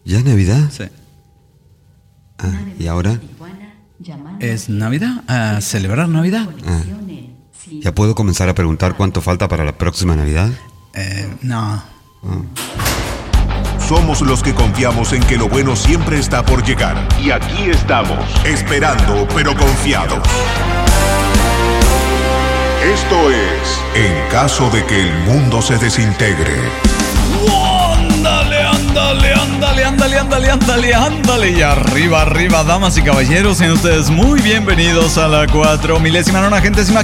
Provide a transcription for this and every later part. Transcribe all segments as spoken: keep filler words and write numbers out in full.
¿Ya es Navidad? Sí. Ah, ¿y ahora? Es Navidad, a celebrar Navidad. Ah. ¿Ya puedo comenzar a preguntar cuánto falta para la próxima Navidad? Eh, no. Ah. Somos los que confiamos en que lo bueno siempre está por llegar. Y aquí estamos, esperando pero confiados. Esto es En caso de que el mundo se desintegre. Ándale, ándale, ándale, ándale, ándale, ándale, ándale. Y arriba, arriba, damas y caballeros, sean ustedes muy bienvenidos a la cuatro milésima nonagentésima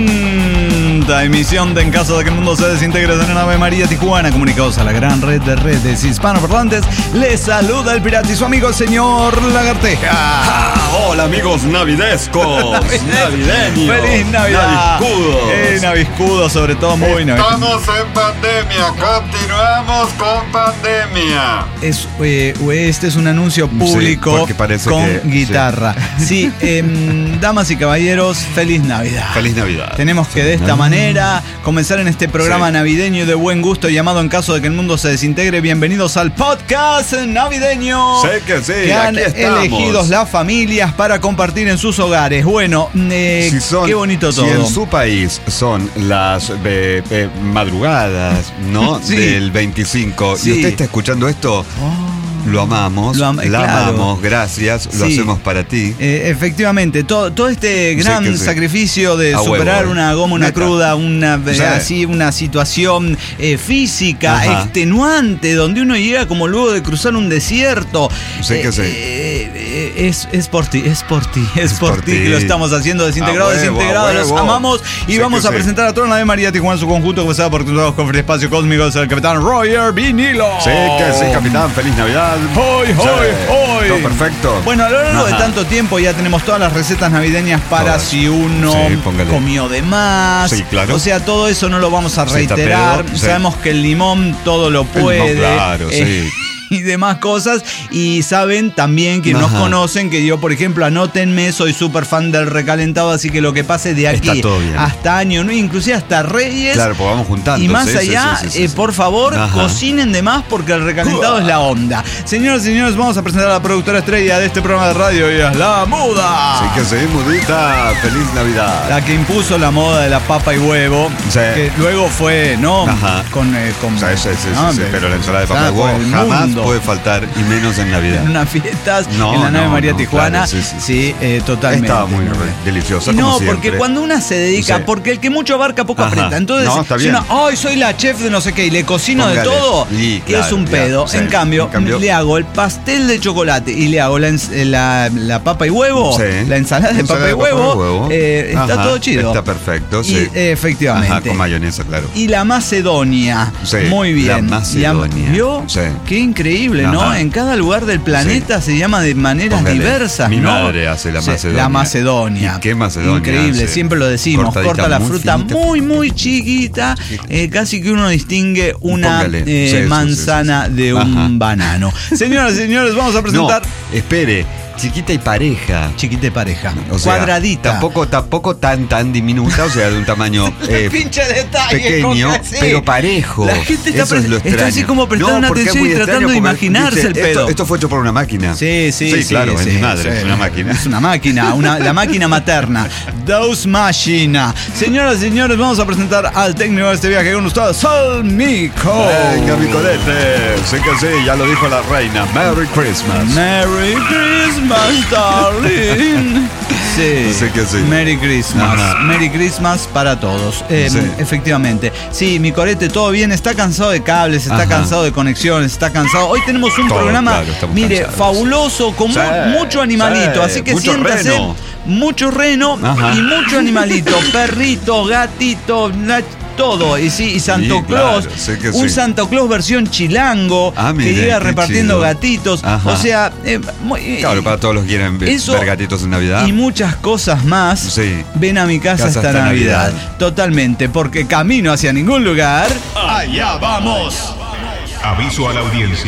quinta emisión de En caso de que el mundo se desintegre de la nave María Tijuana, comunicados a la gran red de redes hispanoparlantes. Les saluda el pirata y su amigo el señor Lagarteja. Ah, hola amigos navidescos, navideños, ¡Feliz Navidad! naviscudos. Eh, naviscudos, sobre todo muy naviscudos. Estamos en pandemia, continuamos con pandemia. Es, eh, este es un anuncio público Sí, porque parece con que- guitarra. Sí, em, damas y caballeros, feliz Navidad. Feliz Navidad. Tenemos que de esta manera comenzar en este programa Sí. navideño y de buen gusto llamado En caso de que el mundo se desintegre. Bienvenidos al podcast navideño. Sé que sí, que han aquí estamos. elegido las familias para compartir en sus hogares. Bueno, eh, Si son- qué bonito todo. Si en su país son las eh, eh, madrugadas, ¿no? Sí. Del veinticinco. Sí. Y usted está escuchando esto, lo amamos, Lo am- la claro. amamos, gracias, lo Sí. hacemos para ti. Eh, efectivamente, todo, todo este gran que sí. sacrificio de A superar huevo, una goma, una neta. cruda, una eh, Sí. así una situación eh, física Ajá. extenuante, donde uno llega como luego de cruzar un desierto. Sí que sí. eh, eh, es, es por ti, es por ti, es, Es por, por ti ti. que lo estamos haciendo desintegrado, A huevo, desintegrado, a los huevo. amamos y Sí vamos que a sí. presentar a toda la nave María Tijuana en su conjunto, comenzado por todos con el espacio cósmico, el capitán Roger Vinilo. Sí que sí, capitán, feliz Navidad. Hoy, Sí. hoy, hoy. Todo perfecto. Bueno, a lo largo de Ajá. tanto tiempo ya tenemos todas las recetas navideñas para Todas. si uno Sí, póngale. comió de más. Sí, claro. O sea, todo eso no lo vamos a Sí, está reiterar. pedo, sí. Sabemos que el limón todo lo El limón, puede. claro, eh, sí. Y demás cosas. Y saben también que nos Ajá. conocen que yo, por ejemplo, anótenme, soy súper fan del recalentado, así que lo que pase de aquí Está todo bien. hasta año, ¿no? Inclusive hasta Reyes. Claro, pues vamos juntando. Y más sí, sí, allá, sí, sí, sí, eh, sí. por favor, Ajá. cocinen de más porque el recalentado es la onda. Señoras y señores, vamos a presentar a la productora estrella de este programa de radio y es la Muda. Sí que sí, mudita, feliz Navidad. La que impuso la moda de la papa y huevo, Sí. que luego fue, ¿no? Ajá. Con, eh, con O sea, sí, sí, sí, ¿no? sí, pero la ensalada de Ensalada papa y por huevo el jamás mundo. puede faltar, y menos en Navidad. En unas fiestas, No, en la nave no, María no, Tijuana. claro, sí, sí. Sí, eh, totalmente. Estaba muy re- deliciosa, Y como no, siempre. porque cuando una se dedica, Sí. porque el que mucho abarca poco Ajá. aprieta. Entonces, No, está si bien. uno, ay, soy la chef de no sé qué y le cocino Póngale. de todo, Y, es claro, un ya, pedo. sí. En, cambio, En cambio- le hago el pastel de chocolate y le hago la, ens- la, la papa y huevo, Sí. la ensalada de Ensalada papa y huevo, eh, está Ajá, todo chido. Está perfecto, Y, sí. eh, efectivamente. Ajá, con mayonesa, claro. Y la Macedonia. Sí, Muy bien. la Macedonia. ¿Vio? Sí. Qué increíble, ¿no? Ajá. En cada lugar del planeta se llama de maneras Póngale. diversas, Mi ¿no? madre hace la Sí, Macedonia. La Macedonia. ¿Y qué Macedonia Increíble, hace? siempre lo decimos. Cortadita, Corta la muy fruta finita. muy, muy chiquita. eh, casi que uno distingue una Póngale. eh, Sí, sí, sí, manzana sí, sí. de un Ajá. banano. Señoras y señores, vamos a No, presentar espere, chiquita y pareja. chiquita de pareja. O sea, cuadradita. Tampoco, tampoco tan, tan diminuta, o sea, de un tamaño eh, Pinche detalle, pequeño, Jorge, sí. pero parejo. La gente está, Eso es lo pre- está extraño. así como prestando No, porque es atención muy y tratando extraño de porque, imaginarse dice, el esto- pedo. Esto, fue hecho por una máquina. Sí, sí, sí. Sí, claro, es sí, mi madre, sí. es una máquina. Es una máquina, una, la máquina materna. Dos Machina. Señoras y señores, vamos a presentar al técnico de este viaje con ustedes, Salmico. Venga, mi colete. Sí que sí, ya lo dijo la reina. Merry Christmas. Merry Christmas, darling. Sí, Sí que sí. Merry Christmas. Ajá. Merry Christmas para todos. Eh, Sí. Efectivamente. Sí, mi corete, todo bien. Está cansado de cables, está Ajá. cansado de conexiones, está cansado. Hoy tenemos un Todo, programa, claro, estamos mire, cansados. fabuloso, con Sí, mu- mucho animalito. sí, Así que mucho siéntase. reno. Mucho reno Ajá. y mucho animalito. Perrito, gatito, la- todo. Y sí, y Santo Sí, Claus. claro, sé que un sí. Santo Claus versión chilango Ah, que mire, llega qué repartiendo chido. gatitos. Ajá. O sea, eh, muy- Claro, para todos los que quieren ver, Eso ver gatitos en Navidad. y muchas cosas más. Sí. Ven a mi casa, Casa esta esta Navidad. Navidad. Totalmente, porque camino hacia ningún lugar. Allá vamos. Aviso a la audiencia.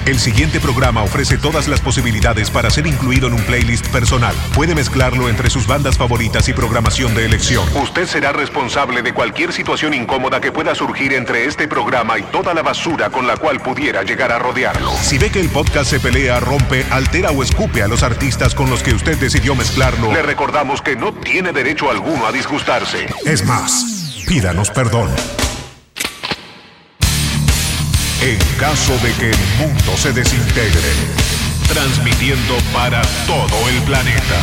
El siguiente programa ofrece todas las posibilidades para ser incluido en un playlist personal. Puede mezclarlo entre sus bandas favoritas y programación de elección. Usted será responsable de cualquier situación incómoda que pueda surgir entre este programa y toda la basura con la cual pudiera llegar a rodearlo. Si ve que el podcast se pelea, rompe, altera o escupe a los artistas con los que usted decidió mezclarlo, le recordamos que no tiene derecho alguno a disgustarse. Es más, pídanos perdón. En caso de que el mundo se desintegre, transmitiendo para todo el planeta.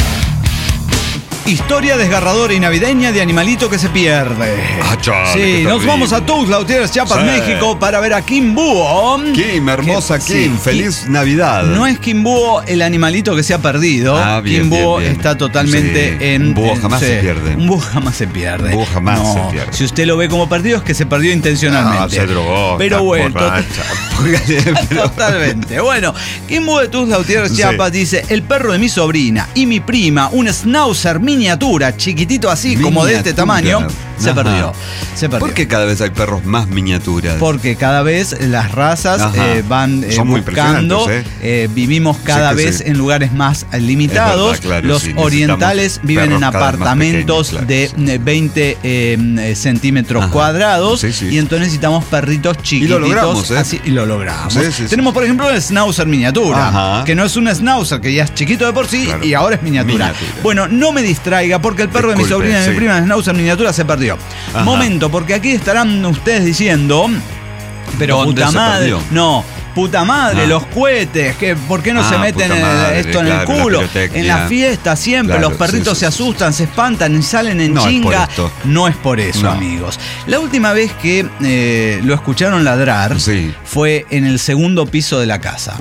Historia desgarradora y navideña de animalito que se pierde. Ah, Charlie, sí, nos vamos a Tuxtla Gutiérrez, Chiapas, sí. México, para ver a Kim Búho. Kim, hermosa que, Kim, sí, feliz Navidad. No es Kim Búho el animalito que se ha perdido. Ah, bien, Kim Búho bien, bien. está totalmente sí. en... Un búho jamás sí, se pierde. Un búho jamás se pierde. Un búho jamás no, se pierde. Si usted lo ve como perdido es que se perdió intencionalmente. Ah, se drogó. Pero bueno, Borracha. totalmente. Bueno, Kim Búho de Tuxtla Gutiérrez, Chiapas, sí. dice: el perro de mi sobrina y mi prima, un schnauzer miniatura, chiquitito así, miniatura. Como de este tamaño, se Ajá. perdió. Se perdió. ¿Por qué cada vez hay perros más miniaturas? Porque cada vez las razas eh, van eh, buscando, ¿eh? Eh, vivimos cada sí vez sí. en lugares más limitados. Verdad, claro, Los sí, orientales viven en apartamentos pequeños, claro, de sí. veinte eh, centímetros Ajá. cuadrados sí, sí. y entonces necesitamos perritos chiquititos. Y lo logramos, ¿eh? así, y lo logramos. Sí, sí, Tenemos, por ejemplo, el schnauzer miniatura, Ajá. que no es un schnauzer, que ya es chiquito de por sí claro. y ahora es miniatura. miniatura. Bueno, no me distraiga porque el perro Disculpe, de mi sobrina y sí. mi prima, el schnauzer miniatura, se perdió. Ajá. Momento, porque aquí estarán ustedes diciendo, pero puta madre, no, puta madre, ah. los cohetes, que ¿por qué no ah, se meten madre, esto en claro, el culo? La en la fiesta siempre claro, los perritos sí, sí, se asustan, se espantan y salen en no chinga. Es no es por eso, no. amigos. La última vez que eh, lo escucharon ladrar sí. fue en el segundo piso de la casa.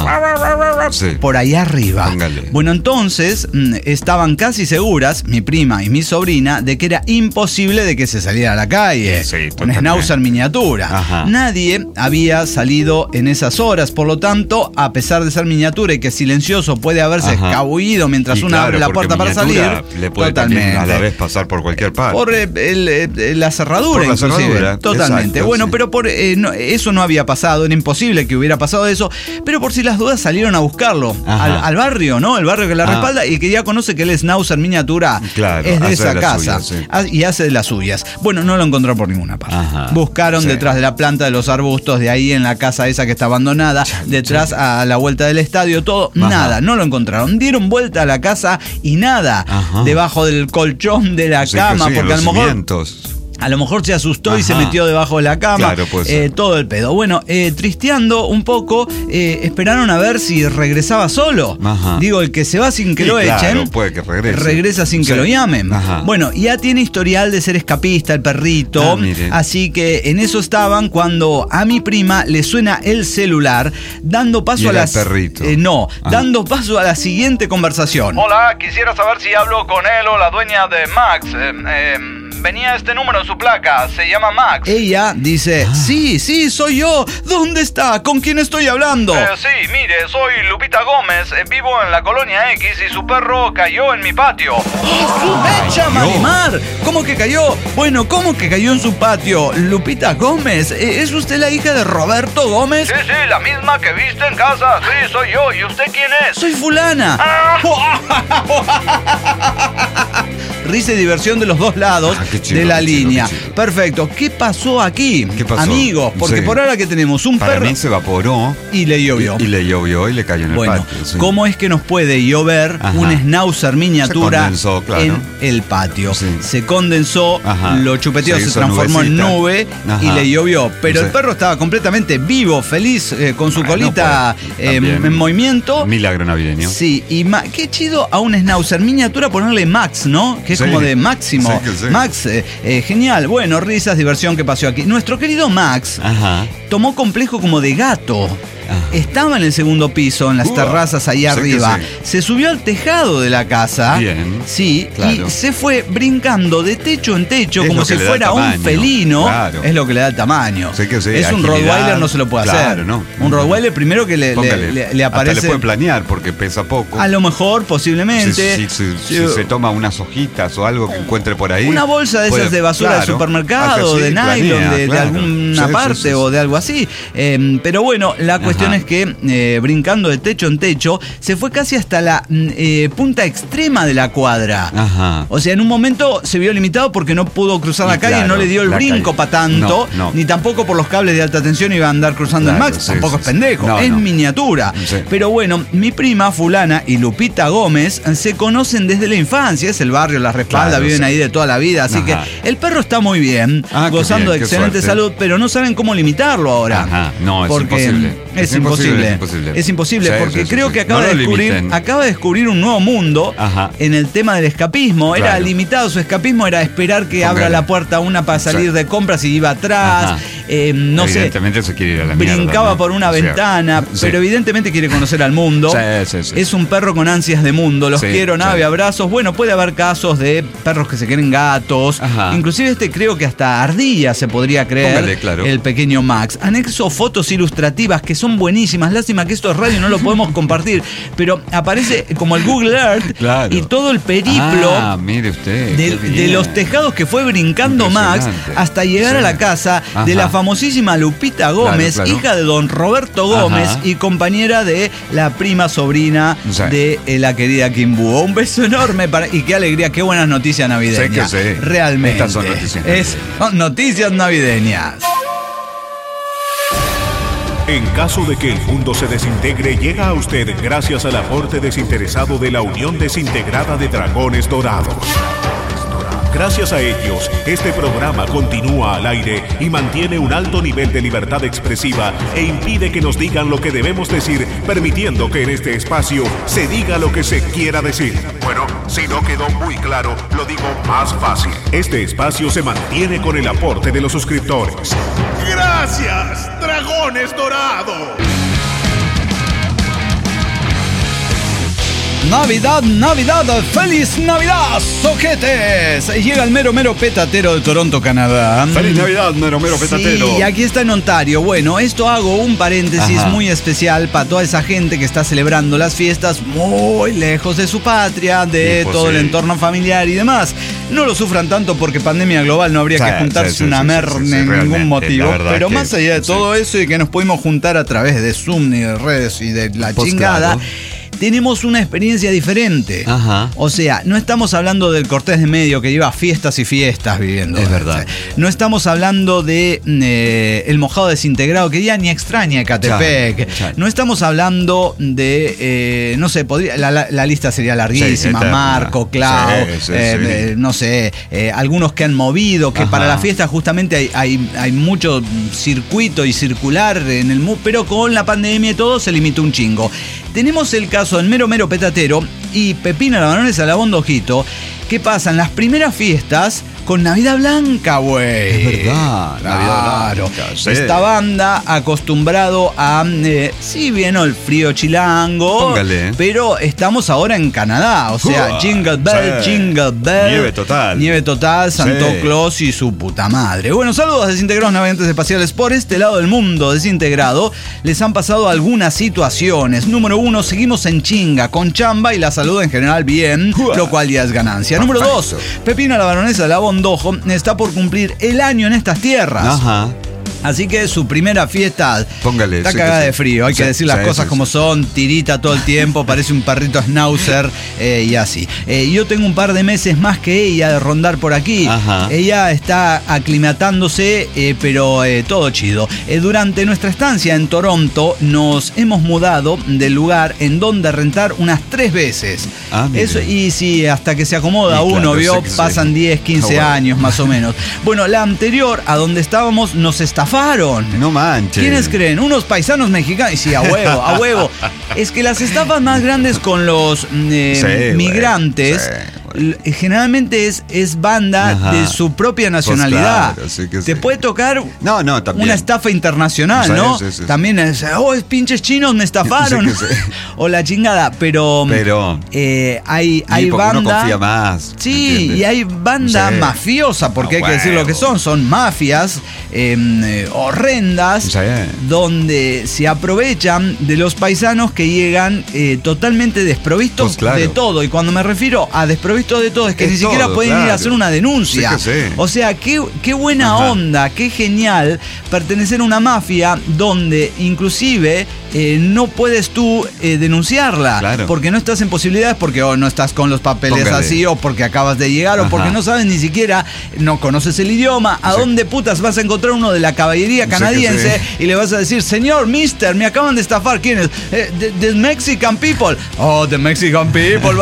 Ajá. Sí. Por ahí arriba. Póngale. Bueno, entonces estaban casi seguras, mi prima y mi sobrina, de que era imposible de que se saliera a la calle. Sí, un schnauzer miniatura. Ajá. Nadie había salido en esa horas, por lo tanto, a pesar de ser miniatura y que silencioso puede haberse Ajá. escabullido mientras y uno claro, abre la puerta para salir, le puede totalmente a la vez pasar por cualquier parte. Por el, el, el, la cerradura, por la cerradura. Totalmente. Exacto, bueno, sí. pero por eh, no, eso no había pasado, era imposible que hubiera pasado eso, pero por si las dudas salieron a buscarlo al, al barrio, ¿no? El barrio que la ah. respalda y que ya conoce que el schnauzer miniatura claro, es de esa de casa suyas, sí. y hace de las suyas. Bueno, no lo encontró por ninguna parte. Ajá. Buscaron sí. detrás de la planta de los arbustos, de ahí en la casa esa que estaba abandonada, detrás a la vuelta del estadio, todo, Ajá. nada, no lo encontraron. Dieron vuelta a la casa y nada, Ajá. debajo del colchón de la sí, cama, sí, porque a lo mejor cimientos. A lo mejor se asustó Ajá. y se metió debajo de la cama. Claro, eh, todo el pedo. Bueno, eh, tristeando un poco, eh, esperaron a ver si regresaba solo. Ajá. Digo, el que se va sin que sí, lo echen, claro, puede que regrese. regresa sin sí. que lo llamen. Ajá. Bueno, ya tiene historial de ser escapista el perrito. Ah, así que en eso estaban cuando a mi prima le suena el celular, dando paso y a la... perrito. Eh, no, Ajá. dando paso a la siguiente conversación. Hola, quisiera saber si hablo con él o la dueña de Max. Eh, eh, venía este número en su placa, se llama Max. Ella dice, ah. sí, sí, soy yo. ¿Dónde está? ¿Con quién estoy hablando? Eh, sí, mire, soy Lupita Gómez, eh, vivo en la colonia X y su perro cayó en mi patio. ¡Echa Marimar! ¿Cómo que cayó? Bueno, ¿cómo que cayó en su patio? Lupita Gómez, ¿es usted la hija de Roberto Gómez? Sí, sí, la misma que viste en casa. Sí, soy yo. ¿Y usted quién es? Soy fulana. Ah. Risa y diversión de los dos lados ah, chido, de la línea. Chido, Perfecto. ¿Qué pasó aquí? ¿Qué pasó? Amigos, porque sí. por ahora que tenemos un Para perro... mí se evaporó. Y le llovió. Y, y le llovió y le cayó en bueno, el patio. Sí. ¿Cómo es que nos puede llover Ajá. un schnauzer miniatura se condensó, claro. en el patio? Sí. Se condensó, Ajá. lo chupeteó, se, se transformó nubecita. en nube Ajá. y le llovió. Pero sí. el perro estaba completamente vivo, feliz, eh, con su bueno, colita pues, eh, en movimiento. Milagro navideño. Sí, y ma- qué chido a un schnauzer miniatura ponerle Max, ¿no? Que es sí. como de Máximo. Sí, sí. Max, eh, eh, genial. Bueno, risas, diversión que pasó aquí. Nuestro querido Max Ajá. tomó complejo como de gato. Ajá. Estaba en el segundo piso, en las uh, terrazas ahí arriba. Sí. Se subió al tejado de la casa. Bien. Sí, claro. Y se fue brincando de techo en techo es como si fuera un felino. Claro. Es lo que le da el tamaño. Sí que sí, es un agilidad. Rottweiler, no se lo puede claro, hacer. No. Un Rottweiler primero que le, le, le, le aparece. Hasta le puede planear porque pesa poco. A lo mejor, posiblemente. Si, si, si, si, si se toma unas hojitas o algo que encuentre por ahí. Una bolsa de esas de basura claro, de supermercado, así, de nylon, planea, de, claro. de alguna sí, parte sí, sí. o de algo así. Eh, pero bueno, la cuestión cuestión Ajá. es que eh, brincando de techo en techo, se fue casi hasta la eh, punta extrema de la cuadra. Ajá. O sea, en un momento se vio limitado porque no pudo cruzar Y la calle, claro, no le dio el la brinco calle. para tanto, No, no. ni tampoco por los cables de alta tensión iba a andar cruzando Claro, el Max, sí, tampoco sí, es pendejo, sí. No, es no. miniatura. Sí. Pero bueno, mi prima fulana y Lupita Gómez se conocen desde la infancia, es el barrio, la respalda, Claro, viven sí. ahí de toda la vida, así Ajá. que el perro está muy bien, Ah, qué gozando bien, de qué excelente suerte. salud, pero no saben cómo limitarlo ahora. Ajá, no, es porque imposible. Es, Es imposible. imposible, es imposible. Es imposible, Sí, porque sí, sí, creo sí. que acaba No de lo descubrir, limiten. acaba de descubrir un nuevo mundo Ajá. en el tema del escapismo. Era Claro. limitado su escapismo, era esperar que Póngale. abra la puerta una para salir Sí. de compras y iba atrás. Ajá. Eh, no sé. Evidentemente se quiere ir a la mierda. Brincaba ¿no? por una Sí. ventana, Sí. pero evidentemente quiere conocer al mundo. Sí, sí, sí. Es un perro con ansias de mundo. Los Sí, quiero, nave, sí. abrazos. Bueno, puede haber casos de perros que se quieren gatos. Ajá. Inclusive este creo que hasta ardilla se podría creer. Póngale, claro. El pequeño Max. Anexo fotos ilustrativas que son buenísimas. Lástima que esto es radio y no lo podemos compartir. Pero aparece como el Google Earth Claro. y todo el periplo. Ah, mire usted. De, qué de bien. los tejados que fue brincando Max Impresionante. hasta llegar Sí. a la casa de Ajá. la famosísima Lupita Gómez, Claro, claro. hija de don Roberto Gómez Ajá. y compañera de la prima sobrina Sí. de eh, la querida Kim Búho. Un beso enorme para, y qué alegría, qué buenas noticias navideñas. Sí que sí. Realmente. Estas son noticias Es- son noticias navideñas. En caso de que el mundo se desintegre, llega a usted gracias al aporte desinteresado de la Unión Desintegrada de Dragones Dorados. Gracias a ellos, este programa continúa al aire y mantiene un alto nivel de libertad expresiva e impide que nos digan lo que debemos decir, permitiendo que en este espacio se diga lo que se quiera decir. Bueno, si no quedó muy claro, lo digo más fácil. Este espacio se mantiene con el aporte de los suscriptores. ¡Gracias, Dragones Dorados! Navidad, Navidad, feliz Navidad, soquetes. Llega el mero mero petatero de Toronto, Canadá. Feliz Navidad, mero mero petatero. Sí, y aquí está en Ontario. Bueno, esto hago un paréntesis Ajá. muy especial para toda esa gente que está celebrando las fiestas muy lejos de su patria, de Sí, pues todo el sí. entorno familiar y demás. No lo sufran tanto porque pandemia global no habría Sí, que juntarse sí, sí, una sí, merda sí, sí, en realmente, ningún motivo. la verdad Pero que más allá de sí. todo eso y que nos pudimos juntar a través de Zoom y de redes y de la Pues chingada. claro. Tenemos una experiencia diferente. Ajá. O sea, no estamos hablando del Cortés de Medio que lleva fiestas y fiestas viviendo. Es verdad. O sea, no estamos hablando de eh, el mojado desintegrado que ya ni extraña Ecatepec. Chale, chale. No estamos hablando de, eh, no sé, podría, la, la- la lista sería larguísima. Sí, eterna. Marco, Clau, Sí, sí, eh, sí. eh, no sé, eh, algunos que han movido, que Ajá. para la fiesta justamente hay, hay, hay mucho circuito y circular en el mu, pero con la pandemia y todo se limitó un chingo. Tenemos el caso del mero mero petatero y Pepino Labanones a la Bondojito, que pasan las primeras fiestas con Navidad Blanca, güey. Es verdad, Navidad Claro. Blanca, sí. Esta banda acostumbrado a, eh, sí, bien el frío chilango, Póngale. pero estamos ahora en Canadá, o sea, Uah, Jingle Bell, sí. Jingle Bell. Nieve total. Nieve total, Santo Sí. Claus y su puta madre. Bueno, saludos desintegrados navegantes espaciales. Por este lado del mundo desintegrado, les han pasado algunas situaciones. Número uno, seguimos en chinga, con chamba y la salud en general bien, Uah. lo cual ya es ganancia. Número dos, Perfecto. Pepina la baronesa de la Bondojo está por cumplir el año en estas tierras. Ajá. Así que su primera fiesta Póngale, está sí cagada que sí. de frío, hay Sí, que decir las sí, cosas sí, como sí. son, tirita todo el tiempo, parece un perrito schnauzer eh, y así. Eh, yo tengo un par de meses más que ella de rondar por aquí. Ajá. Ella está aclimatándose, eh, pero eh, todo chido. Eh, durante nuestra estancia en Toronto nos hemos mudado del lugar en donde rentar unas tres veces. Ah, mire. Eso, y sí, hasta que se acomoda Y uno, claro, vio, sí que sí. pasan diez, quince Ah, bueno. años más o menos. Bueno, la anterior a donde estábamos nos estafaron. No manches. ¿Quiénes creen? Unos paisanos mexicanos. Y sí, a huevo, a huevo. Es que las estafas más grandes con los mm, eh, Sí, güey, migrantes sí, güey. l- generalmente es, es banda Ajá. de su propia nacionalidad. Pues claro, sí que Te sí. puede tocar No, no, también. una estafa internacional, Sí, ¿no? sí, sí, sí. También es, oh, es pinches chinos me estafaron. Sí que sí. O la chingada, pero, Pero- eh, hay, Sí, hay porque banda. uno confía más. Sí, ¿entiendes? y hay banda Sí. mafiosa, porque A hay que decir lo que huevo. son. Son mafias eh, eh, horrendas Sí. donde se aprovechan de los paisanos que llegan eh, totalmente desprovistos Pues claro. de todo. Y cuando me refiero a desprovistos esto de todo es que Es ni siquiera todo, pueden claro. ir a hacer una denuncia. Sí que sí. O sea, qué, qué buena Ajá. onda, qué genial pertenecer a una mafia donde inclusive eh, no puedes tú eh, denunciarla. Claro. Porque no estás en posibilidades, porque o no estás con los papeles Póngale. así, o porque acabas de llegar, Ajá. o porque no sabes ni siquiera, no conoces el idioma. ¿A Sí. dónde putas vas a encontrar uno de la caballería Sí que canadiense sí. y le vas a decir, señor, mister, me acaban de estafar? ¿Quién es? Eh, the, the Mexican people. Oh, the Mexican people.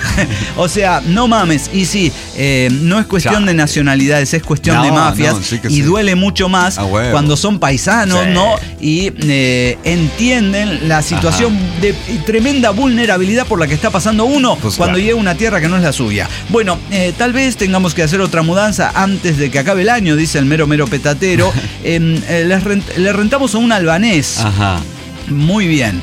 O sea, no mames. Y sí, eh, no es cuestión Ya. de nacionalidades, es cuestión No, de mafias. no, sí que y sí. duele mucho más A huevo. cuando son paisanos, Sí. ¿no? Y eh, entienden la situación Ajá. de tremenda vulnerabilidad por la que está pasando uno Pues cuando claro. llega a una tierra que no es la suya. Bueno, eh, tal vez tengamos que hacer otra mudanza antes de que acabe el año, dice el mero mero petatero. eh, eh, les rent- le rentamos a un albanés. Ajá. Muy bien,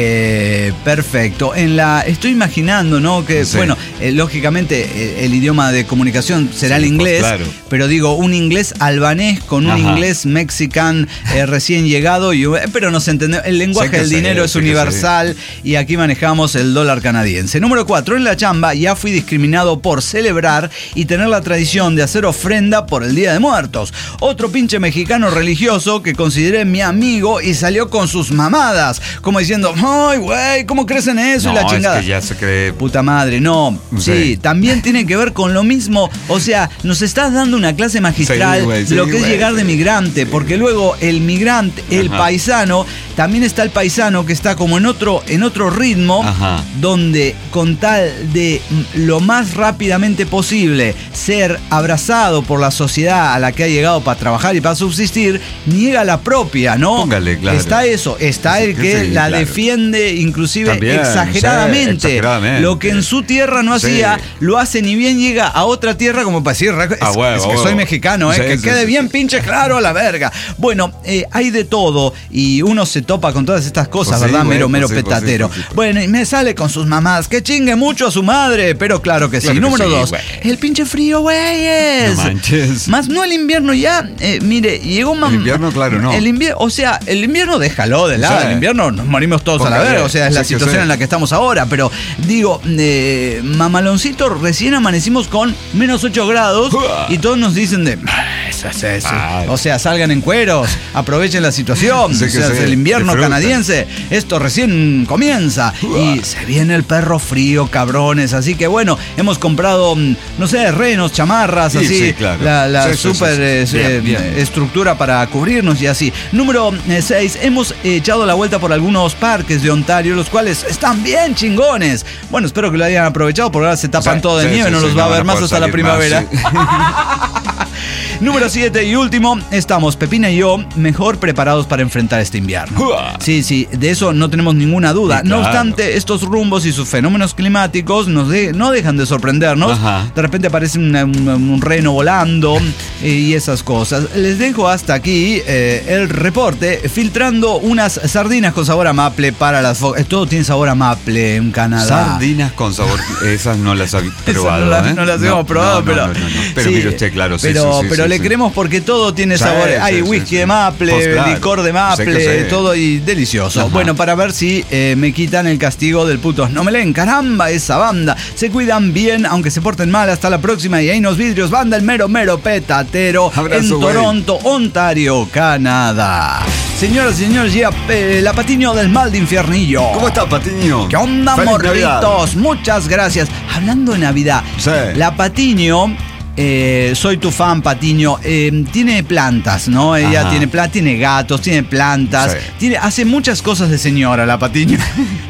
eh, perfecto. En la estoy imaginando, ¿no? Que Sí. bueno, eh, lógicamente eh, el idioma de comunicación será Sí, el pues, inglés, claro. pero digo un inglés albanés con un Ajá. inglés mexican eh, recién llegado, y, eh, pero nos entendemos. El lenguaje Sí que del sí, dinero es sí que universal y aquí manejamos el dólar canadiense. Número cuatro, en la chamba ya fui discriminado por celebrar y tener la tradición de hacer ofrenda por el Día de Muertos. Otro pinche mexicano religioso que consideré mi amigo y salió con sus mamadas, como diciendo, ay, güey, ¿cómo crees en eso? No, y la chingada. es que ya se cree. Puta madre, no. Sí, Sí. también tiene que ver con lo mismo. O sea, nos estás dando una clase magistral Sí, güey, de sí, lo que es güey, llegar de sí. migrante, porque luego el migrante, el Ajá. paisano, también está el paisano que está como en otro, en otro ritmo, Ajá. donde con tal de mm, lo más rápidamente posible ser abrazado por la sociedad a la que ha llegado para trabajar y para subsistir, niega la propia, ¿no? Póngale, claro. Está eso, está Sí, el que sí, la claro. defiende inclusive También, exageradamente. sí, exageradamente. Lo que en su tierra no Sí. hacía, lo hace ni bien llega a otra tierra como para decir, es, A huevo, es a que huevo. soy mexicano, ¿eh? Sí, que sí, quede sí, bien sí. pinche claro a la verga. Bueno, eh, hay de todo y uno se topa con todas estas cosas, Pues sí, ¿verdad? güey, mero, pues mero sí, pues sí, petatero. pues sí, pues sí. Bueno, y me sale con sus mamás, que chingue mucho a su madre, pero claro que sí. Claro que Número sí, dos, güey. el pinche frío, güeyes. No manches. Más no el invierno ya, eh, mire, llegó mam- El invierno, claro, no. El invierno, o sea, el invierno déjalo de lado, Sí. el invierno nos morimos todos a la Póngale. verga, o sea, es la Sí que situación sí. en la que estamos ahora, pero digo, eh, mamaloncito, recién amanecimos con menos ocho grados y todos nos dicen de, "Ah, eso es eso". Ah. O sea, salgan en cueros, aprovechen la situación, Sí o que sea, sí, es el invierno disfruten. canadiense, esto recién comienza y se viene el perro frío, cabrones, así que bueno, hemos comprado, mm, no sé, renos, chamarras, Sí, así, sí, claro. la, la Sí, sí, sí, super sí. eh, Bien, eh, bien. estructura para cubrirnos y así. Número seis, hemos echado la vuelta por algunos parques de Ontario, los cuales están bien chingones. Bueno, espero que lo hayan aprovechado porque ahora se tapan Sí, todo de sí, nieve, sí, no sí, los no va a van ver a más poder hasta la salir más, primavera. Número siete y último, estamos, Pepina y yo, mejor preparados para enfrentar este invierno. ¡Uah! Sí, sí, de eso no tenemos ninguna duda. Sí, No claro. obstante, estos rumbos y sus fenómenos climáticos nos de- no dejan de sorprendernos. Ajá. De repente aparece un, un- un reno volando eh, y esas cosas. Les dejo hasta aquí eh, el reporte, filtrando unas sardinas con sabor a maple para las fo- eh, Todo tiene sabor a maple en Canadá. Sardinas con sabor. Esas no las había probado. no, las- ¿eh? no las hemos probado, no, pero. No, no, no, no. Pero sí, mire usted, claro, sí, Pero, sí, sí, pero sí, le sí. queremos porque todo tiene Sí, sabor. sí, Hay sí, whisky sí. de maple, Pues claro. licor de Sé maple, que sí. todo y delicioso. Ajá. Bueno, para ver si eh, me quitan el castigo del puto no me leen. Caramba, esa banda. Se cuidan bien, aunque se porten mal. Hasta la próxima. Y ahí nos vidrios, banda el mero mero petatero Abrazo, en güey. Toronto, Ontario, Canadá. Señoras y señores, ya eh, la Patiño del mal de infiernillo. ¿Cómo está, Patiño? ¿Qué onda, Feliz Navidad. morritos? Muchas gracias. Hablando de Navidad, Sí. la Patiño, eh, soy tu fan, Patiño, eh, tiene plantas, ¿no? Ella Ajá. tiene plantas, tiene gatos, tiene plantas, Sí. tiene, hace muchas cosas de señora, la Patiño.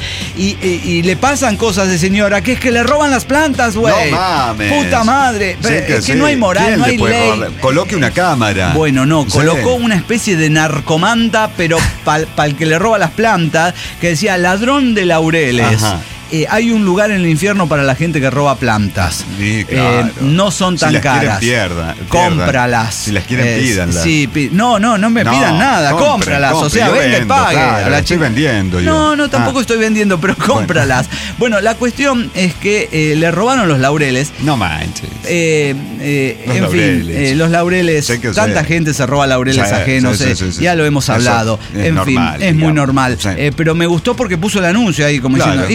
y, y- y le pasan cosas de señora, que es que le roban las plantas, güey. No mames. Puta madre. Sí Pero es que sí. no hay moral, ¿Quién no le hay puede ley. robar? Coloque una cámara. Bueno, no, Sí. colocó una especie de narcomanta, pero para el que le roba las plantas, que decía ladrón de laureles. Ajá. Eh, hay un lugar en el infierno para la gente que roba plantas. Sí, claro. Eh, no son tan si las caras. Quieren, pierda, pierdan. Cómpralas. Si las quieren, Eh, pídanlas. Sí, pi- no, no, no me No, pidan nada. compren, Cómpralas. o compren, sea, yo vende y vendo, pague. claro, a la la estoy chica. vendiendo yo. No, no, tampoco Ah. estoy vendiendo, pero cómpralas. Bueno, la cuestión es que eh, le robaron los laureles. No manches. Eh, eh, Los en laureles. fin, eh, los laureles, Sé que tanta sé. gente se roba laureles Sí, ajenos, sí, eh, sí, sí, sí. ya lo hemos Eso hablado. es En normal, fin, es muy digamos. normal. Sí. Eh, pero me gustó porque puso el anuncio ahí, como Claro. diciendo, hijos de su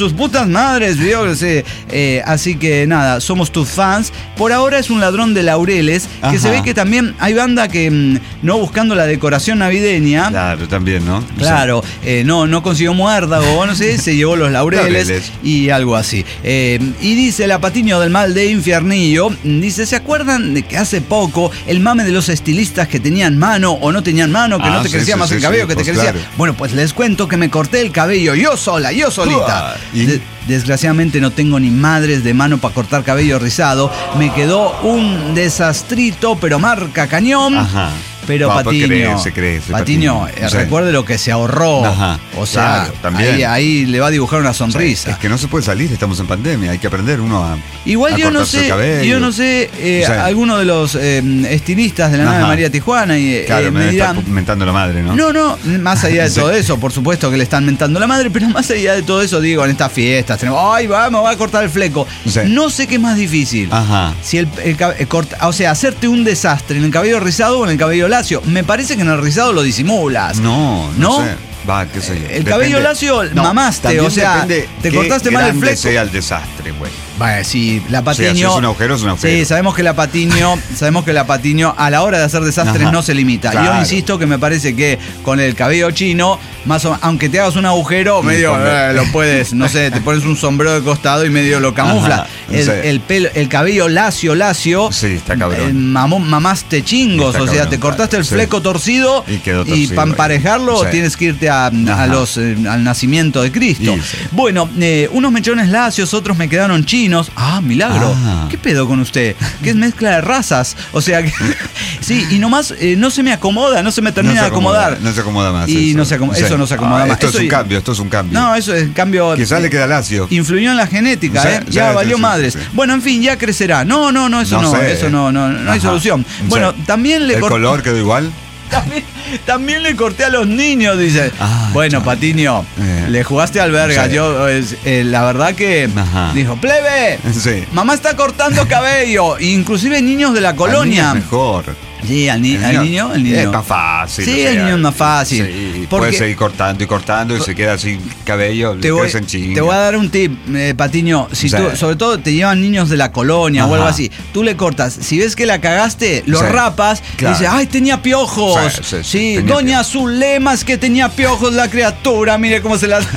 sus putas madres, yo sé. Eh, así que nada, somos tus fans. Por ahora es un ladrón de laureles, que Ajá. se ve que también hay banda que mm, no buscando la decoración navideña. Claro, también, ¿no? Claro, eh, no, no consiguió muérdago, o no sé, se llevó los laureles, Laureles. y algo así. Eh, y dice la Patiño del Mal de Infiernillo, dice, ¿se acuerdan de que hace poco el mame de los estilistas que tenían mano o no tenían mano, que Ah, no te sí, crecía sí, más sí, el cabello, sí, que te pues crecía? claro. Bueno, pues les cuento que me corté el cabello yo sola, yo solita. Ah, ¿y? De- desgraciadamente no tengo ni madres de mano para cortar cabello rizado. Me quedó un desastrito, pero marca cañón. Ajá. Pero No, pues Patiño, crece, crece, Patiño, Patiño. eh, Sí. recuerde lo que se ahorró. Ajá, O sea, claro, también. ahí, ahí le va a dibujar una sonrisa. Es que no se puede salir, estamos en pandemia, hay que aprender uno a. Igual a yo no cortarse el sé, cabello. yo no sé, eh, O sea, alguno de los eh, estilistas de la Ajá. nave María Tijuana y eh, Claro, eh, me me debe estar dirán. mentando la madre, ¿no? No, no, más allá de Sí. todo eso, por supuesto que le están mentando la madre, pero más allá de todo eso, digo, en estas fiestas, tenemos, ay, va, me voy a cortar el fleco. Sí. No sé qué es más difícil. Ajá. Si el, el cab- el corta- o sea, hacerte un desastre en el cabello rizado o en el cabello lacio. Me parece que en el rizado lo disimulas. No, no, ¿No? sé. Va, qué sé yo. El cabello lacio, mamaste, también o sea, depende te qué cortaste mal el grande fleco. sea el desastre, güey. Vaya, sí, la O sea, Patiño. si es un agujero, es un agujero. Sí, sabemos que la Patiño, sabemos que la Patiño a la hora de hacer desastres Ajá, no se limita. claro. Yo insisto que me parece que con el cabello chino, más o, aunque te hagas un agujero, Sí, medio con- eh, lo puedes, no sé, te pones un sombrero de costado y medio lo camufla. Ajá, el, sí. el pelo, el cabello lacio, lacio. Sí, está cabrón. eh, mamón, mamaste chingos, Está o sea, cabrón, te cortaste el sí. fleco torcido Y quedó y torcido para ahí. emparejarlo Sí. tienes que irte a, a Ajá. los eh, al nacimiento de Cristo. Y sí. Bueno, eh, unos mechones lacios, otros me quedaron chinos. Ah, milagro. Ah. ¿Qué pedo con usted? Que es mezcla de razas. O sea que. Sí, y nomás eh, no se me acomoda, no se me termina No se de acomodar. acomoda, no se acomoda más Y eso. no se acomoda, Sí. eso no se acomoda Ah, más. Esto Eso es un y- cambio, esto es un cambio. No, eso es cambio. Quizás eh, le queda lacio. Influyó en la genética, Sí, ¿eh? sí, Ya sí, valió sí, madres. sí. Bueno, en fin, ya crecerá. No, no, no, eso no, No sé. eso no, no, no hay Ajá. solución. Sí. Bueno, también le ¿El cort- color quedó igual? También, también le corté a los niños, dice. Ah, bueno, chao. Patiño, Eh. le jugaste al verga. Sí. Yo, es, eh, la verdad que Ajá. dijo, plebe, Sí. mamá está cortando cabello. Inclusive niños de la colonia. Al niño es mejor. Sí, al, ni- El al niño, el niño. Es más fácil. Sí, o sea, el niño es más fácil. Sí, Porque- puede seguir cortando y cortando y se queda sin cabello, Te le voy, crecen chingas. te voy a dar un tip, eh, Patiño. Si Sí. tú, sobre todo te llevan niños de la colonia o Ajá. algo así, tú le cortas. Si ves que la cagaste, lo Sí. rapas Claro. y dices, ¡ay, tenía piojos! Sí, Sí, sí, sí, tenía doña piojos. Zulema es que tenía piojos la criatura, mire cómo se las.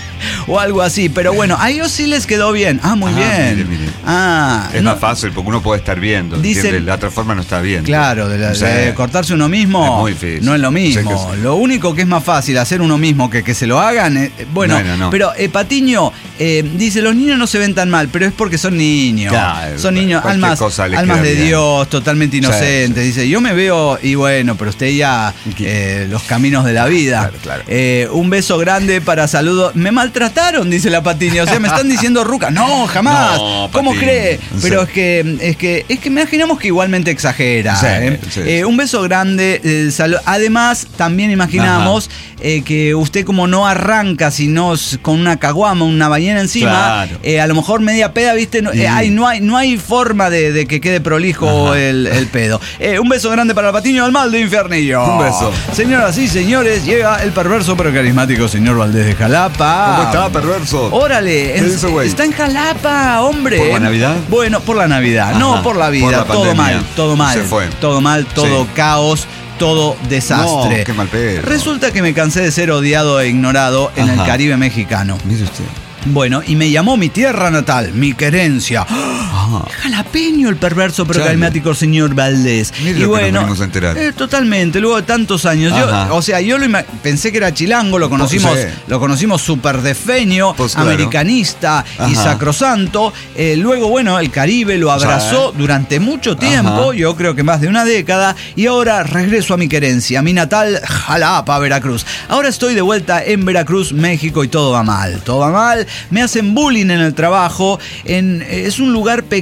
O algo así. Pero bueno, a ellos sí les quedó bien. Ah, muy Ah, bien. mire, mire. Ah, Es no- más fácil porque uno puede estar viendo. Dicen- ¿entiendes? La otra forma no está viendo. Claro, de, la- O sea, de cortarse uno mismo es muy difícil. no es lo mismo. Sí que sí. Lo único que es más fácil hacer uno mismo que que se lo hagan. eh, bueno, Bueno, no. pero eh, Patiño eh, dice, los niños no se ven tan mal, pero es porque son niños. Claro, son niños, cualquier almas, cosa le almas queda de bien. Dios, totalmente inocentes. Dice, yo me veo, y bueno, pero usted ya ¿Qué? eh, los caminos de la vida. Claro, claro. Eh, un beso grande para saludos. Me maltrataron, dice la Patiño. O sea, me están diciendo ruca. No, jamás. No, ¿Cómo Patiño. cree? Pero Sí. es que, es que, es que imaginamos que igualmente exagera. Sí, ¿eh? sí, Eh, sí. un beso grande. eh, salu- Además, también imaginamos eh, que usted como no arranca, sino s- con una caguama, una ballena encima, Claro. eh, a lo mejor media peda, ¿viste? No, eh, Mm. hay, no, hay, no hay forma de, de que quede prolijo Ajá. el, el pedo. Eh, un beso grande para el Patiño del Mal de Infiernillo. Un beso. Señoras y señores, llega el perverso pero carismático señor Valdés de Jalapa. ¿Cómo está, perverso? Órale, ¿Qué en- dice, güey? está en Jalapa, hombre. ¿Por la Navidad? Bueno, por la Navidad, Ajá. no por la vida, Por la todo pandemia. mal, todo mal. Se fue. Todo mal, todo Sí. caos, todo desastre. No, qué mal pedo. Resulta que me cansé de ser odiado e ignorado en el Ajá. Caribe mexicano. Mire usted. Bueno, y me llamó mi tierra natal, mi querencia. Ah. Jalapeño el perverso pero Chale. carismático señor Valdés. Mire y lo que nos bueno, venimos a enterar. eh, totalmente, luego de tantos años. Ajá. Yo, o sea, yo lo ima- pensé que era chilango, lo conocimos, Sí. lo conocimos súper defeño, Pues claro. americanista y Ajá. sacrosanto. Eh, luego, bueno, el Caribe lo abrazó Sí. durante mucho tiempo, Ajá. yo creo que más de una década, y ahora regreso a mi querencia, a mi natal Jalapa, Veracruz. Ahora estoy de vuelta en Veracruz, México, y todo va mal. Todo va mal, me hacen bullying en el trabajo, en, es un lugar pequeño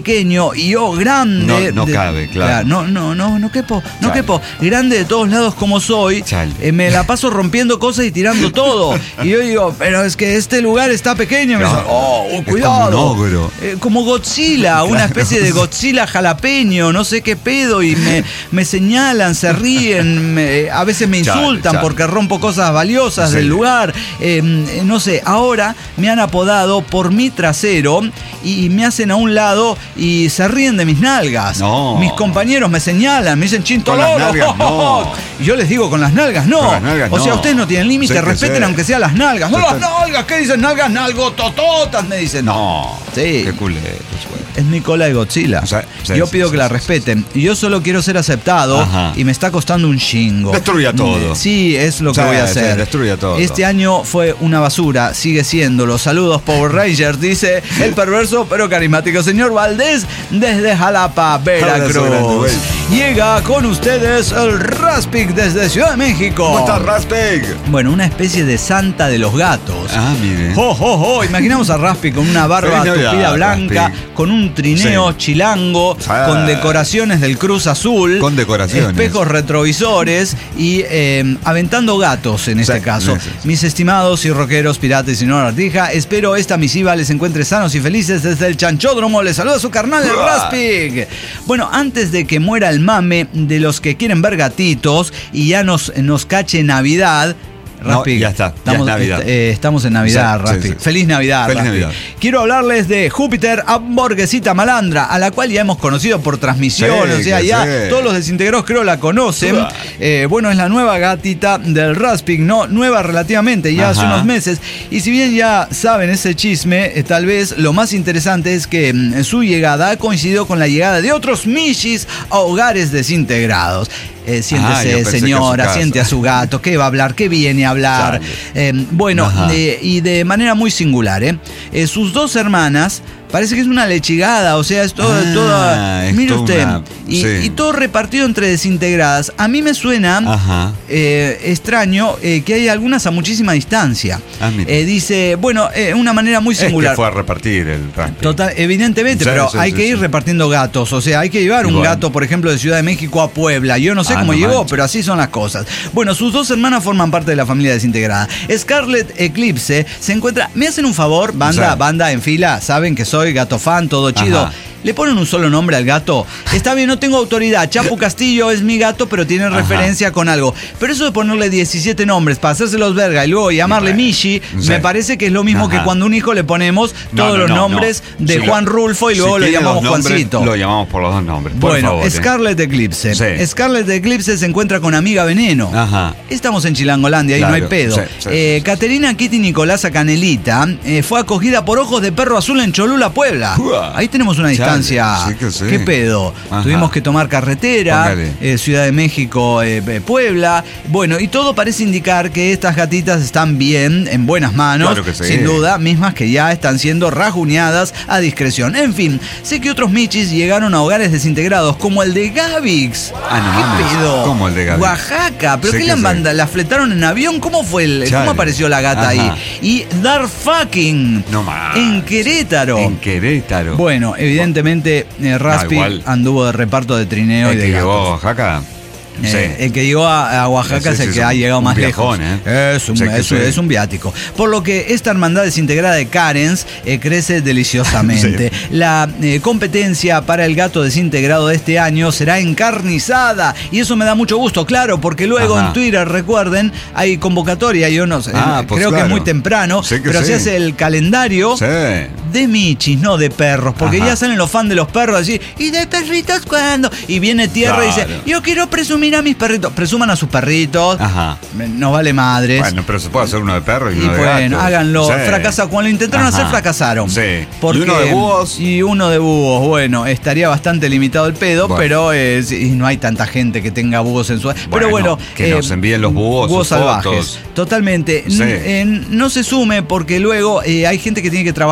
pequeño y yo grande. No, no de, cabe, claro. claro. No, no, no, no quepo, no Chale. quepo. Grande de todos lados como soy. Eh, me la paso rompiendo cosas y tirando todo. Y yo digo, pero es que este lugar está pequeño. Y me Claro. dice, oh, Es cuidado. como un ogro. Eh, como Godzilla, una especie de Godzilla jalapeño, no sé qué pedo. Y me, me señalan, se ríen, me- a veces me Chale, insultan chale. porque rompo cosas valiosas Sí. del lugar. Eh, no sé, ahora me han apodado por mi trasero y me hacen a un lado y se ríen de mis nalgas. No. Mis compañeros me señalan, me dicen chinto Con las loro. nalgas, no. Y yo les digo con las nalgas no. Con las nalgas, o sea, no. ustedes no tienen límite, Sí que respeten sé. aunque sea las nalgas. No, Sí, las sí. nalgas, ¿qué dicen? Nalgas, nalgotototas, me dicen. No. Sí. Qué culetos, güey. Es mi cola de Godzilla. Sí, sí, Yo sí, pido sí, que la sí, respeten. Y yo solo quiero ser aceptado. Ajá. Y me está costando un chingo. Destruya todo. Sí, es lo que Sí, voy a sí, hacer. destruya todo. Este año fue una basura. Sigue siendo. Los saludos Power Rangers, dice el perverso pero carismático señor Valdés desde Jalapa, Abrazo grande, Veracruz. güey. Llega con ustedes el Raspic desde Ciudad de México. ¿Cómo estás, Raspig? Bueno, una especie de santa de los gatos. Ah, mire. ¡Jo, jo, jo! Imaginamos a Raspi con una barba Feliz Navidad, tupida blanca, Raspi. con un trineo Sí. chilango, Ah. con decoraciones del Cruz Azul, Con decoraciones. espejos retrovisores y eh, aventando gatos en este Sí, caso. sí, sí. Mis estimados y rockeros, piratas y no artija, espero esta misiva les encuentre sanos y felices desde el chanchódromo. Les saluda su carnal, el Uah. Raspig. Bueno, antes de que muera el mame de los que quieren ver gatitos y ya nos, nos cache Navidad. No, Raspi, ya está, ya Estamos, es Navidad. est- eh, estamos en Navidad, Sí, sí, Raspi. sí. Feliz Navidad, Feliz Raspi. Navidad. Quiero hablarles de Júpiter, hamburguesita malandra, a la cual ya hemos conocido por transmisión. Sí, o sea, que ya sí. todos los desintegrados creo la conocen. Uah. Eh, bueno, es la nueva gatita del Raspi, no nueva relativamente, ya hace Ajá. unos meses. Y si bien ya saben ese chisme, eh, tal vez lo más interesante es que mm, su llegada ha coincidido con la llegada de otros Mishis a hogares desintegrados. Eh, Ah, yo siéntese, pensé que a su señora, casa. siente a su gato, ¿qué va a hablar? ¿Qué viene a hablar? Chale. Eh, bueno, Ajá. de- y de manera muy singular, ¿eh? Eh, sus dos hermanas, parece que es una lechigada, o sea, es todo, Ah, toda. es Mire toda usted, una- y, sí. y todo repartido entre desintegradas. A mí me suena Ajá. eh, extraño eh, que hay algunas a muchísima distancia. Ah, mira. Eh, dice, bueno, eh, una manera muy Es que singular. fue a repartir el Raspig. Total, evidentemente, Sí, pero sí, hay sí, que ir sí. repartiendo gatos. O sea, hay que llevar Y un bueno. gato, por ejemplo, de Ciudad de México a Puebla. Yo no sé Ah, cómo no llegó, manches. pero así son las cosas. Bueno, sus dos hermanas forman parte de la familia desintegrada. Scarlet Eclipse se encuentra. ¿Me hacen un favor? Banda, Sí. banda en fila. Saben que soy gato fan, todo chido. Ajá. ¿Le ponen un solo nombre al gato? Está bien, no tengo autoridad. Chapu Castillo es mi gato, pero tiene Ajá. referencia con algo. Pero eso de ponerle diecisiete nombres para hacérselos verga y luego llamarle bueno, Mishi, sí. me parece que es lo mismo Ajá. que cuando a un hijo le ponemos No, todos no, los no, nombres no. de Si Juan lo- Rulfo y si luego lo tiene llamamos dos nombres, Juancito. Lo llamamos por los dos nombres. Por Bueno, favor, eh. Scarlet Eclipse. Sí. Scarlet Eclipse se encuentra con Amiga Veneno. Ajá. Estamos en Chilangolandia, ahí Claro, no hay pedo. sí, sí, Eh, sí. Caterina Kitty Nicolasa Canelita eh, fue acogida por Ojos de Perro Azul en Cholula, Puebla. Uah. Ahí tenemos una Chale, distancia. sí que sí. ¿Qué pedo? Ajá. Tuvimos que tomar carretera, Póngale. eh, Ciudad de México, eh, eh, Puebla. Bueno, y todo parece indicar que estas gatitas están bien, en buenas manos. Claro que sí. Sin duda, mismas que ya están siendo rajuñadas a discreción. En fin, sé que otros michis llegaron a hogares desintegrados, como el de Gavix. Ah, no ¿Qué mames. pedo? ¿Cómo el de Gavix? Oaxaca. ¿Pero Sí qué que la sí. manda? ¿La fletaron en avión? ¿Cómo fue el, Chale. cómo apareció la gata Ajá. ahí? Y Dar Fucking No más. en Querétaro. En Querétaro. Bueno, evidentemente eh, Raspi igual. anduvo de reparto de trineo el y que de llegó a gatos. Oaxaca. Eh, Sí. El que llegó a, a Oaxaca Sí, es sí, el sí, que es ha un- llegado un más viajón, lejos. ¿eh? Es, un, Sí que es, sí. es un viático. Por lo que esta hermandad desintegrada de Karens eh, crece deliciosamente. Sí. La eh, competencia para el gato desintegrado de este año será encarnizada. Y eso me da mucho gusto, claro, porque luego Ajá. en Twitter, recuerden, hay convocatoria. Yo no sé, Ah, eh, pues creo que claro. es muy temprano, Sí que pero sí. se hace el calendario. Sí. De michis, no de perros, porque Ajá. ya salen los fans de los perros así, ¿y de perritos cuándo? Y viene Tierra y dice, Claro. yo quiero presumir a mis perritos. Presuman a sus perritos, Ajá. no vale madres. Bueno, pero se puede hacer uno de perro y, Y uno de bueno, gato. háganlo. Sí. Fracasa, cuando lo intentaron Ajá. hacer, fracasaron. Sí. Porque- ¿Y uno de búhos? Y uno de búhos. Bueno, estaría bastante limitado el pedo, Bueno. pero eh, sí, no hay tanta gente que tenga búhos en su. Pero bueno. que nos envíen los búhos, Búhos sus salvajes. fotos. Totalmente. Sí. N- eh, no se sume porque luego eh, hay gente que tiene que trabajar detrás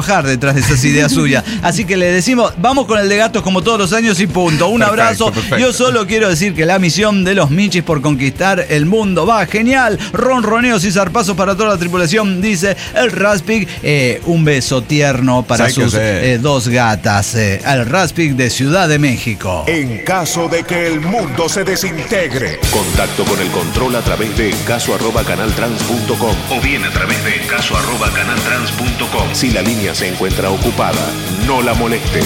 nuestras, esas ideas suyas. Así que le decimos, vamos con el de gatos como todos los años y punto. Un Perfecto, abrazo. perfecto. Yo solo quiero decir que la misión de los Michis por conquistar el mundo va genial. Ronroneos y zarpazos para toda la tripulación, dice el Raspig. Eh, un beso tierno para ¿Sabes qué sus sé? eh, dos gatas. Eh, el Raspig de Ciudad de México. En caso de que el mundo se desintegre. Contacto con el control a través de encaso arroba canaltrans punto com o bien a través de encaso arroba canaltrans punto com. Si la línea se encuentra ocupada, no la moleste.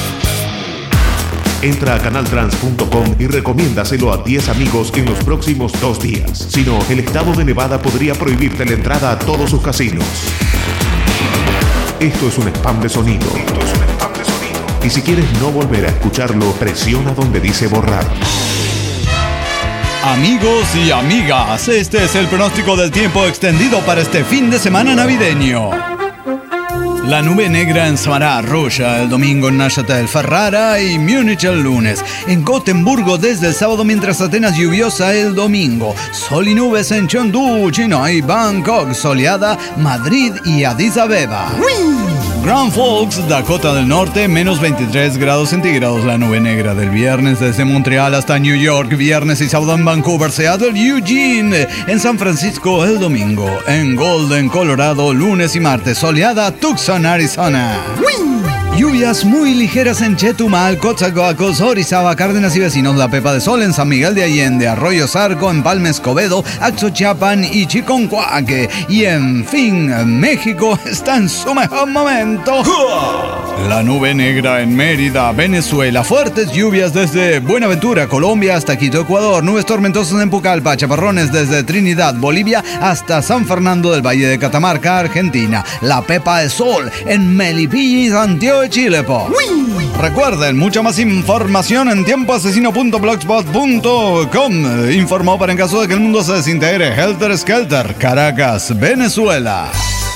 Entra a canaltrans punto com y recomiéndaselo a diez amigos en los próximos dos días. Si no, el estado de Nevada podría prohibirte la entrada a todos sus casinos. Esto es un spam de sonido. Esto es un spam de sonido. Y si quieres no volver a escucharlo, presiona donde dice borrar. Amigos y amigas, este es el pronóstico del tiempo extendido para este fin de semana navideño. La nube negra en Samará, Rusia el domingo, en Neuchâtel, Ferrara y Múnich el lunes. En Gotemburgo desde el sábado, mientras Atenas lluviosa el domingo. Sol y nubes en Chengdu, China y Bangkok, soleada, Madrid y Addis Abeba. Grand Forks, Dakota del Norte, menos veintitrés grados centígrados. La nube negra del viernes desde Montreal hasta New York, viernes y sábado en Vancouver, Seattle, Eugene. En San Francisco el domingo. En Golden, Colorado, lunes y martes, soleada, Tucson, Arizona. Lluvias muy ligeras en Chetumal, Coatzacoalcos, Orizaba, Cárdenas y vecinos. La Pepa de Sol en San Miguel de Allende, Arroyo Zarco, Empalme Escobedo, Axochiapan y Chiconcuaque. Y en fin, México está en su mejor momento. La nube negra en Mérida, Venezuela. Fuertes lluvias desde Buenaventura, Colombia, hasta Quito, Ecuador. Nubes tormentosas en Pucallpa. Chaparrones desde Trinidad, Bolivia, hasta San Fernando del Valle de Catamarca, Argentina. La Pepa de Sol en Melipilla, Santiago de Chile. Po. Recuerden, mucha más información en tiempo asesino punto blogspot punto com. Informó para en caso de que el mundo se desintegre. Helter Skelter, Caracas, Venezuela.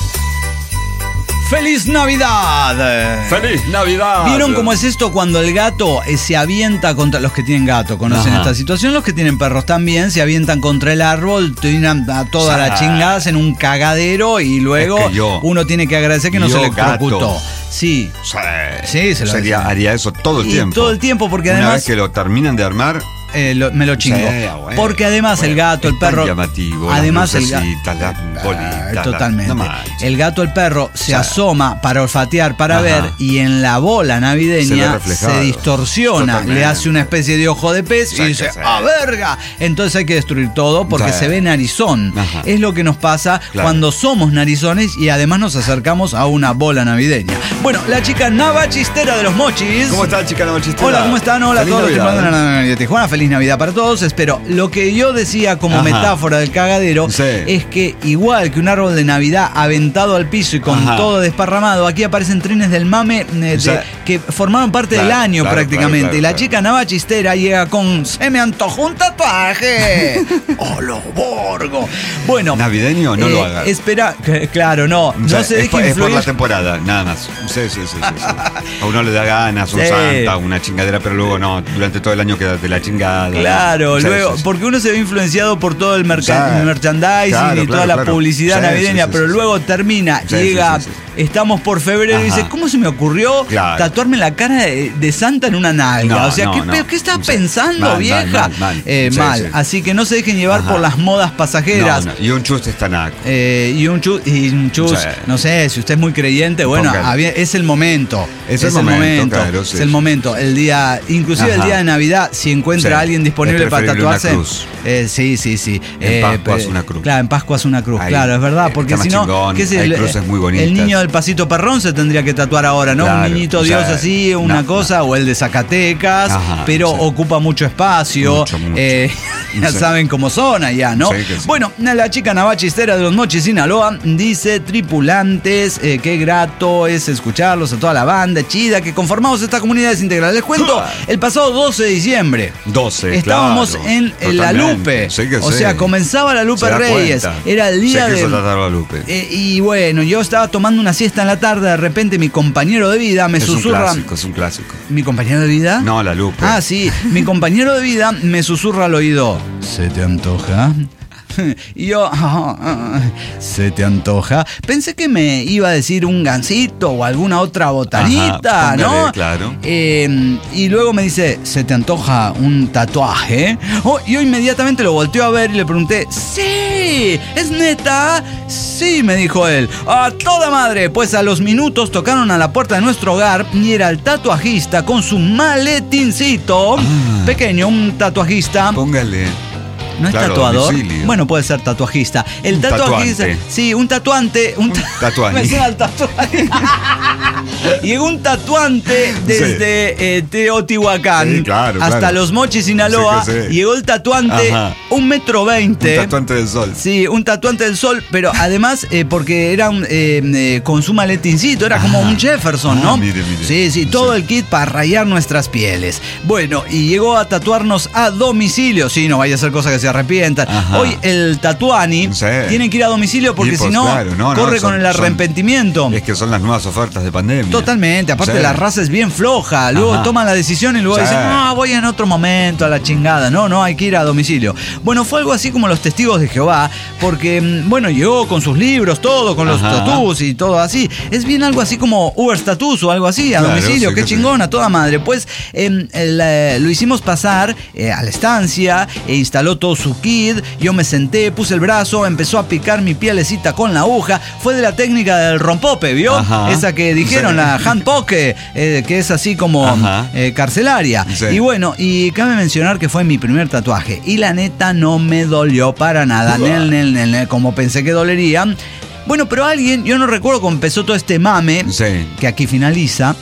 ¡Feliz Navidad! ¡Feliz Navidad! ¿Vieron cómo es esto cuando el gato eh, se avienta contra... Los que tienen gato conocen Ajá. esta situación, los que tienen perros también, se avientan contra el árbol, tiran a toda la chingada, hacen un cagadero y luego Es que yo- uno tiene que agradecer que no yo, se electrocutó. gato. Sí. Sí, Sí, se lo Sería, hacen. haría eso todo el Y tiempo. todo el tiempo, porque Una además... vez que lo terminan de armar, Eh, lo- me lo chingo. Sí, bueno, Porque además bueno, el gato, el es tan perro. llamativo, además las el gato. lucecitas, las bolitas, la- Totalmente. no manches. El gato, el perro se O sea, asoma para olfatear, para ajá. ver, y en la bola Se ve navideña reflejado. se, distorsiona, Totalmente. le hace una especie de ojo de pez Sí, y dice, sí. ¡ah, verga! Entonces hay que destruir todo porque Sí. se ve narizón. Ajá. Es lo que nos pasa Claro. cuando somos narizones y además nos acercamos a una bola navideña. Bueno, la chica Navachistera de los Mochis. ¿cómo está, chica Navachistera? Hola, ¿cómo están? Hola a Feliz todos los Navidad. tripulantes de la Navidad de Tijuana. Feliz Navidad para todos. Espero, lo que yo decía como Ajá. metáfora del cagadero Sí. es que igual que un árbol de Navidad aventado al piso y con Ajá. todo desparramado, aquí aparecen trenes del mame eh, de- O sea, que formaron parte claro, del año claro, prácticamente. claro, claro, y la claro. chica Navachistera llega con "se me antojó un tatuaje". ¡Holo Borgo! Bueno. ¿Navideño? No lo hagas. Espera, que- claro, no. O No sea, se es, deje por, es por influir. la temporada, nada más. Sí, sí, sí, sí, sí. A uno le da ganas, un Sí. santa, una chingadera, pero luego no, durante todo el año queda de la chingada. Claro, Sí, luego, sí, sí. porque uno se ve influenciado por todo el, merca- Claro. el merchandising Claro, y toda claro, la claro. publicidad Sí, navideña, sí, sí, pero sí, luego sí. termina, Sí, llega, sí, sí, estamos por febrero y Ajá. dice, ¿cómo se me ocurrió Claro. tatuarme la cara de, de Santa en una nalga? No, o sea, no, ¿qué, no. pe- ¿qué estás Sí. pensando, Mal, vieja? mal, mal, mal. Eh, Sí, mal. sí. Así que no se dejen llevar Ajá. por las modas pasajeras. No, no. Y un chust estanac. Eh, y un chus, y un chus Sí. no sé, si usted es muy creyente, bueno, Póngale. había- es el momento. Es el momento, claro, sí, es el sí. momento. El día, inclusive el Ajá. día de Navidad, si encuentra Sí. a alguien disponible Es para preferible una tatuarse. cruz. eh, sí, sí, sí. En Pascua pe- es una cruz. Claro, en Pascua es una cruz, Ahí, claro, es verdad. eh, Porque está si más no, chingón, ¿qué es hay el, cruces muy el bonitas. niño del pasito perrón se tendría que tatuar ahora, ¿no? Claro, Un niñito o sea, Dios así, una no, cosa, no. o el de Zacatecas, Ajá, pero sí. ocupa mucho espacio. Mucho, mucho. Eh, ya Sí. saben cómo son allá, ¿no? Sí, que sí. Bueno, la chica Navachistera de los Mochis, Sinaloa, dice, tripulantes, eh, qué grato es escucharlos a toda la banda chida que conformamos esta comunidad desintegrada. Les cuento, el pasado doce de diciembre doce, estábamos claro, en, en La totalmente. Lupe. Sí que o sí. sea, comenzaba La Lupe Se da Reyes. cuenta. Era el día Sé que de... eso trata la Lupe. Eh, y bueno, yo estaba tomando una siesta en la tarde, de repente mi compañero de vida me es un susurra... clásico, es un clásico. ¿Mi compañero de vida? No, la Lupe. Ah, sí. Mi compañero de vida me susurra al oído. ¿Se te antoja? Y yo, ah, ah, ¿se te antoja? Pensé que me iba a decir un gansito o alguna otra botanita, Ajá, ¿no? póngale, claro. Eh, y luego me dice, ¿se te antoja un tatuaje? Oh, yo inmediatamente lo volteo a ver y le pregunté, ¡sí! ¿Es neta? Sí, me dijo él. ¡A toda madre! Pues a los minutos tocaron a la puerta de nuestro hogar y era el tatuajista con su maletincito. Ah. Pequeño, un tatuajista. Póngale. ¿No es Claro, tatuador? domicilio. Bueno, puede ser tatuajista. El Un tatuajista. tatuante. Sí, un tatuante. Un, Un tatuaje. Me suena el tatuaje. Llegó un tatuante desde eh, Teotihuacán Sí, claro, hasta claro. Los Mochis, Sinaloa. Sí, que sí. Llegó el tatuante, Ajá. un metro veinte. Un tatuante del sol. Sí, un tatuante del sol, pero además eh, porque era un, eh, eh, con su maletincito, era como Ah. un Jefferson, Ah, ¿no? mire, mire. Sí, sí, todo Sí. el kit para rayar nuestras pieles. Bueno, y llegó a tatuarnos a domicilio. Sí, no vaya a ser cosa que se arrepientan. Ajá. Hoy el tatuani Sí. tiene que ir a domicilio porque Y, si pues, no, claro, no, no, corre son- con el son- arrepentimiento. Es que son las nuevas ofertas de pandemia. Totalmente, aparte Sí. la raza es bien floja, luego Ajá. toman la decisión y luego Sí. dicen, no, voy en otro momento a la chingada, no, no, hay que ir a domicilio. Bueno, fue algo así como los testigos de Jehová, porque, mm, bueno, llegó con sus libros, todo, con los Ajá. tatús y todo así. Es bien algo así como Uber Tattoos o algo así, a Claro, domicilio, sí, qué sí, chingón, a toda madre. Pues em, el, eh, lo hicimos pasar eh, a la estancia, e instaló todo su kit, yo me senté, puse el brazo, empezó a picar mi pielecita con la aguja, fue de la técnica del rompope, ¿vio? Ajá. Esa que dijeron, Sí. la handpoke, eh, que es así como Ajá. eh, carcelaria. Sí. Y bueno, y cabe mencionar que fue mi primer tatuaje. Y la neta no me dolió para nada. Uah. Nel, nel, nel, nel, como pensé que dolería. Bueno, pero alguien, yo no recuerdo cómo empezó todo este mame, Sí. que aquí finaliza,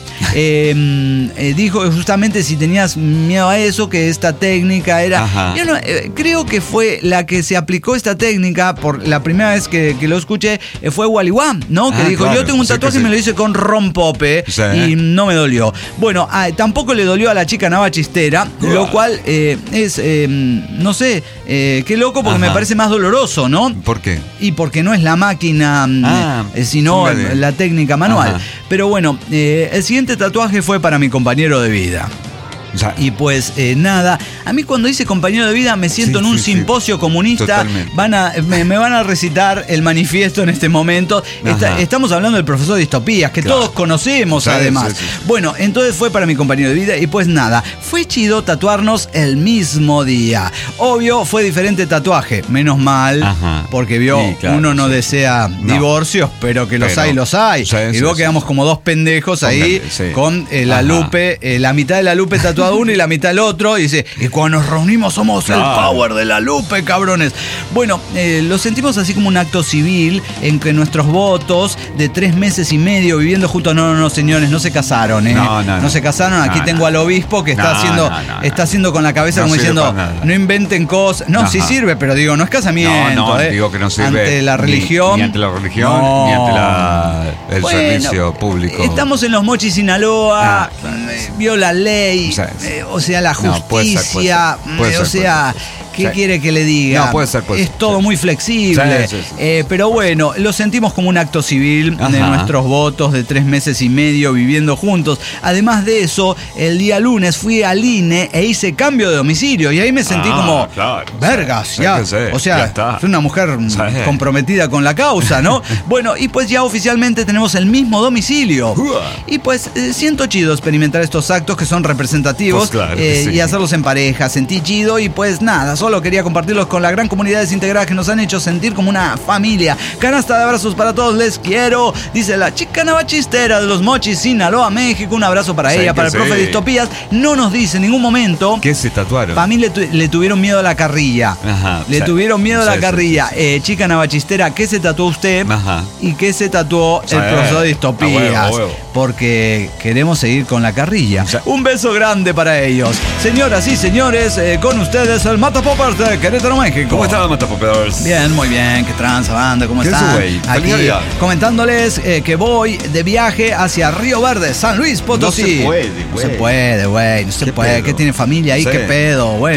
eh, eh, dijo que justamente si tenías miedo a eso, que esta técnica era... Ajá. Yo no, eh, creo que fue la que se aplicó esta técnica, por la primera vez que, que lo escuché, eh, fue Waliwam, ¿no? Que Ah, dijo, claro, yo tengo un sí, tatuaje que y me sí. lo hice con rompope Sí. y no me dolió. Bueno, ah, tampoco le dolió a la chica navachistera, Uah. lo cual eh, es, eh, no sé, eh, qué loco porque Ajá. me parece más doloroso, ¿no? ¿Por qué? Y porque no es la máquina, mm, Ah, eh, sino póngale. la técnica manual. Ajá. Pero bueno, eh, el siguiente tatuaje fue para mi compañero de vida. O sea, Y pues eh, nada, a mí cuando dice compañero de vida me siento Sí, en un sí, sí. simposio comunista. Totalmente. Van a, me, me van a recitar el manifiesto en este momento. Está- Ajá. estamos hablando del profesor de distopías, que Claro. todos conocemos Sí, además. sí, sí. Bueno, entonces fue para mi compañero de vida y pues nada, fue chido tatuarnos el mismo día. Obvio, fue diferente tatuaje, menos mal, Ajá. porque vio, Sí, claro, uno no sí. desea No. divorcios, pero que los Pero- hay, los hay. Sí, y sí, luego sí. quedamos como dos pendejos ahí Póngale, sí. con eh, la Ajá. Lupe, eh, la mitad de la Lupe tatuada uno y la mitad el otro, y dice, y cuando nos reunimos somos Claro. el power de la Lupe, cabrones. Bueno, eh, lo sentimos así como un acto civil en que nuestros votos de tres meses y medio viviendo juntos, no, no, no, señores, no se casaron, ¿eh? No, no, no. se casaron, aquí No, tengo no. al obispo que está No, haciendo, no, no, está no. haciendo con la cabeza No como sirve diciendo, para nada. no inventen cosas. No, sí Ajá. sirve, pero digo, no es casamiento, no, no, ¿eh? digo que no sirve. Ante la ni- religión. Ni, ante la religión, No. ni ante la, el Bueno, servicio público. Estamos en los Mochis, Sinaloa, Ah, claro. eh, vio la ley, Sí, sí. eh, o sea, la No, puede ser, justicia, puede ser. Puede eh, ser, o sea, puede ser. ¿qué Sí. quiere que le diga? No, puede ser, puede es ser, todo sí. muy flexible, Sí, sí, sí. eh, pero bueno, lo sentimos como un acto civil de Ajá. nuestros votos de tres meses y medio viviendo juntos. Además de eso, el día lunes fui al I N E e hice cambio de domicilio y ahí me sentí Ah, como, claro. vergas, Sí, ya, que sí, o sea, ya está. soy una mujer mm, Sí. comprometida con la causa, ¿no? Bueno, y pues ya oficialmente tenemos el mismo domicilio. Uah. Y pues eh, siento chido experimentar estos actos que son representativos Pues claro que eh, sí. y hacerlos en pareja. Sentí chido y pues nada, solo quería compartirlos con la gran comunidad desintegrada que nos han hecho sentir como una familia. Canasta de abrazos para todos, les quiero. Dice la chica navachistera de los Mochis, Sinaloa, México. Un abrazo para Sí, ella, que para el sí. profe de distopías. No nos dice en ningún momento. ¿Qué se tatuaron? Para mí le, tu- le tuvieron miedo a la carrilla. Ajá, Le sí. tuvieron miedo a Sí, la sí, carrilla. sí, sí. Eh, chica navachistera, ¿qué se tatuó usted? Ajá. ¿Y qué se tatuó Sí. el profesor de A distopías? huevo, a huevo. Porque queremos seguir con la carrilla. Sí. Un beso grande para ellos. Señoras y señores, eh, con ustedes el Mata Poppers de Querétaro, México. ¿Cómo están, Matapopedores? Bien, muy bien, qué tranza, banda, ¿cómo ¿Qué están? es, güey? Aquí Feliz Navidad. comentándoles eh, que voy de viaje hacia Río Verde, San Luis Potosí. No se puede, No güey. se puede, güey, no se ¿Qué puede. pedo? ¿Qué tiene familia ahí? Sí. ¿Qué pedo? Bueno,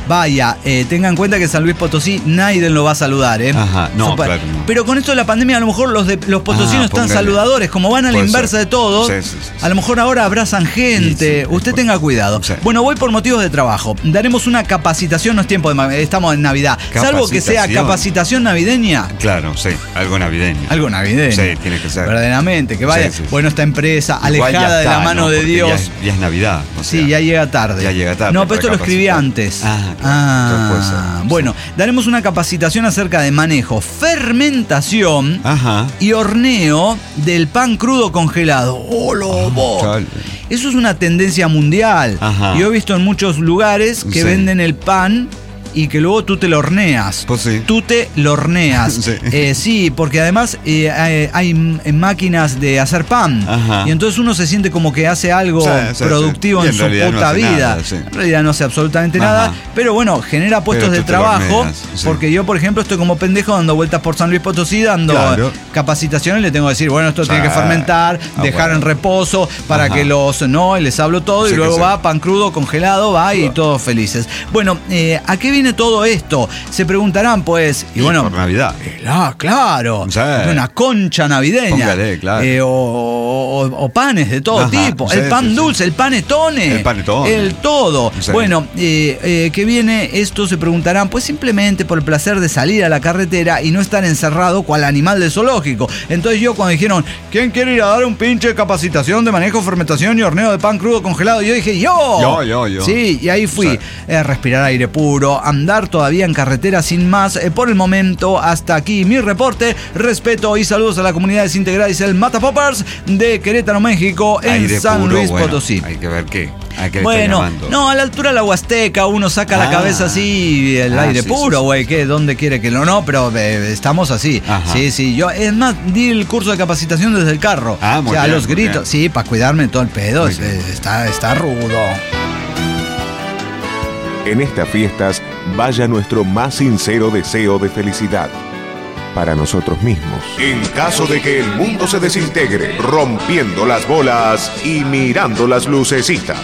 vaya, eh, tengan en cuenta que San Luis Potosí nadie lo va a saludar, ¿eh? Ajá, no, Supa- claro. No. Pero con esto de la pandemia, a lo mejor los, de, los potosinos Ah, están póngale. saludadores, como van a la Puede inversa ser. de todos, Sí, sí, sí, sí. a lo mejor ahora abrazan gente. Sí, sí, Usted sí. tenga cuidado. Sí. Bueno, voy por motivos de trabajo. Daremos una capacitación, no es tiempo de ma- estamos en Navidad. Salvo que sea Capacitación. capacitación navideña. Claro, sí, algo navideño. Algo navideño. Sí, tiene que ser. Verdaderamente, que vaya. Sí, sí, sí. Bueno, esta empresa Igual ya alejada de está, la mano ¿no? de Porque Dios. Ya es, ya es Navidad. o Sí, sea, ya llega tarde. Ya llega tarde No, pero esto para lo escribí capacitar. antes. Ah, claro. Entonces puede ser. Bueno, daremos una capacitación acerca de manejo, fermentación Ajá. y horneo del pan crudo congelado. ¡Oh, lobo! chale. Eso es una tendencia mundial. Ajá. Yo he visto en muchos lugares que Sí. venden el pan y que luego tú te lo horneas. Pues sí. Tú te lo horneas. Sí. Eh, sí, porque además eh, hay, hay m- máquinas de hacer pan. Ajá. Y entonces uno se siente como que hace algo Sí, sí, productivo sí. Y en en su realidad no puta hace vida. nada, sí. En realidad no hace absolutamente Ajá. nada. Pero bueno, genera puestos Pero de tú te lo trabajo. horneas, sí. Porque yo, por ejemplo, estoy como pendejo dando vueltas por San Luis Potosí, dando Claro. capacitaciones. Le tengo que decir, bueno, esto Sí. tiene que fermentar, Ah, dejar bueno. en reposo para Ajá. que los. No, y les hablo todo. Sí y que luego sí. va pan crudo, congelado, va y todos felices. Bueno, eh, ¿a qué viene todo esto? Se preguntarán, pues. Y, Y bueno. por Navidad. Ah, claro. Sí. Una concha navideña. Póngale, claro. Eh, o, o- o panes de todo Ajá, tipo. sí, el pan sí, sí. dulce, el panetone. El panetone. El todo. Sí. Bueno, eh, eh, ¿qué viene esto? Se preguntarán, pues simplemente por el placer de salir a la carretera y no estar encerrado cual animal de zoológico. Entonces yo cuando dijeron, ¿quién quiere ir a dar un pinche capacitación de manejo, fermentación y horneo de pan crudo congelado? Yo dije, yo. Yo, yo, yo. Sí, y ahí fui. Sí. Eh, respirar aire puro, andar todavía en carretera sin más. Eh, por el momento, hasta aquí mi reporte. Respeto y saludos a la comunidad desintegrada y el Mata Poppers de Querétaro, México, en Aire San puro, Luis bueno, Potosí. Hay que ver qué. ¿A qué le Bueno, está llamando? no, a la altura de la Huasteca uno saca la Ah. cabeza así, el Ah, aire sí, puro, sí, güey, ¿qué? ¿Dónde quiere que lo no? Pero eh, estamos así. Ajá. Sí, sí, yo, es más, di el curso de capacitación desde el carro. Ah, muy o sea, a bien, los muy gritos, bien. sí, para cuidarme de todo el pedo, Muy es- bien. está, está rudo. En estas fiestas, vaya nuestro más sincero deseo de felicidad para nosotros mismos. En caso de que el mundo se desintegre, rompiendo las bolas y mirando las lucecitas.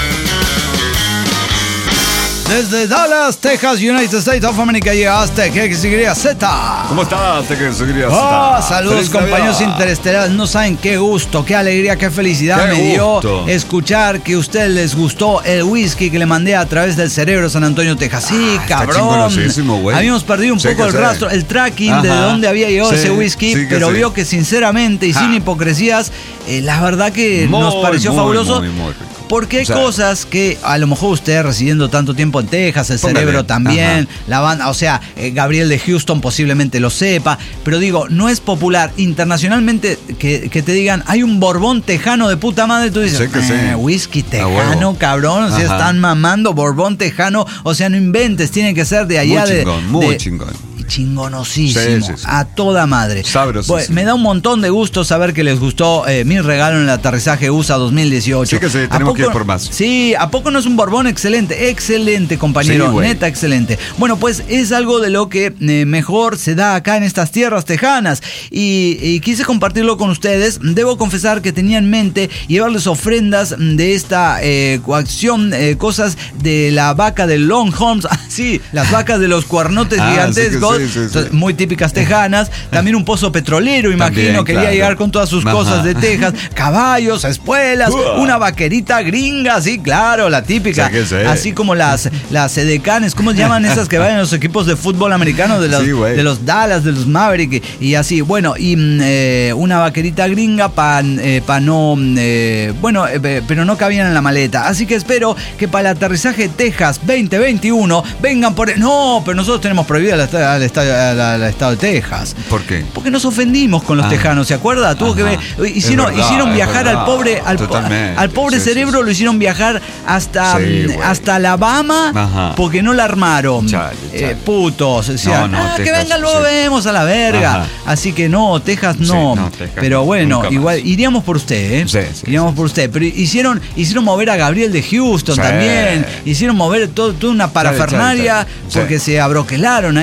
Desde Dallas, Texas, United States of America, llega Aztec X Y Z. ¿Cómo estás? Te que Oh, saludos Feliz compañeros Navidad. interestelares, no saben qué gusto, qué alegría, qué felicidad Qué me gusto. dio escuchar que a ustedes les gustó el whisky que le mandé a través del cerebro San Antonio, Texas. Sí, Ah, está cabrón. chingonosísimo, güey. Habíamos perdido un Sí, poco que el sí. rastro, el tracking de Ajá. dónde había llegado Sí, ese whisky, sí que pero sí. vio que sinceramente y Ja. sin hipocresías, eh, la verdad que Muy, nos pareció muy, fabuloso. muy, muy rico. Porque hay O sea, cosas que a lo mejor usted residiendo tanto tiempo en Texas, el Póngale. cerebro también, Ajá. la banda, o sea, eh, Gabriel de Houston posiblemente lo sepa, pero digo, no es popular internacionalmente que, que te digan, hay un Borbón tejano de puta madre, tú dices, Sí que sí. "Eh, whisky A tejano, huevo. cabrón, o sea, Ajá. están mamando Borbón tejano, o sea, no inventes, tiene que ser de allá Muy de... chingón, muy de- chingón. y chingonosísimo, Sí, sí, sí. a toda madre. Sabrosísimo. Pues, me da un montón de gusto saber que les gustó eh, mi regalo en el aterrizaje U S A dos mil dieciocho. Sí que sí, ¿A tenemos que ir poco- por más. Sí, ¿a poco no es un Borbón excelente? Excelente, compañero, Sí, güey. neta excelente. Bueno, pues es algo de lo que eh, mejor se da acá en estas tierras tejanas y, y quise compartirlo con ustedes. Debo confesar que tenía en mente llevarles ofrendas de esta eh, coacción, eh, cosas de la vaca de Longhorns, ah, sí, las vacas de los cuernotes Ah, sí que gigantescos, sí, sí, sí. Entonces, muy típicas tejanas, también un pozo petrolero, imagino, También, quería claro. llegar con todas sus Ajá. cosas de Texas, caballos, espuelas, Uah. una vaquerita gringa, sí, claro, la típica, Sí que sí. así como las, las edecanes, ¿cómo se llaman esas que van en los equipos de fútbol americano de los, Sí, güey. de los Dallas, de los Maverick y, y así, bueno, y mm, eh, una vaquerita gringa para eh, pa no, mm, eh, bueno, eh, pero no cabían en la maleta, así que espero que para el aterrizaje Texas veinte veintiuno vengan por... No, pero nosotros tenemos prohibido al, esta- al estadio- al- al estado de Texas. ¿Por qué? Porque nos ofendimos con los Ah. tejanos, ¿se acuerda? Tuvo que ver, Ajá. hicieron, Es verdad, hicieron es viajar al verdad. pobre, al, po- Totalmente. al pobre Sí, sí, cerebro, sí. lo hicieron viajar hasta, Sí, mm, güey. hasta Alabama Ajá. porque no la armaron. Chale, Eh, chale. putos. Decían, No, no, ah, que Texas, vengan luego sí. vemos a la verga. Ajá. Así que no, Texas no. Sí, no, Texas pero no, bueno, nunca más. igual iríamos por usted, ¿eh? Sí, sí, iríamos por usted. Pero hicieron, hicieron mover a Gabriel de Houston Sí. también. Hicieron mover todo, toda una parafernalia chale, chale. Sí. porque se abroquelaron ahí.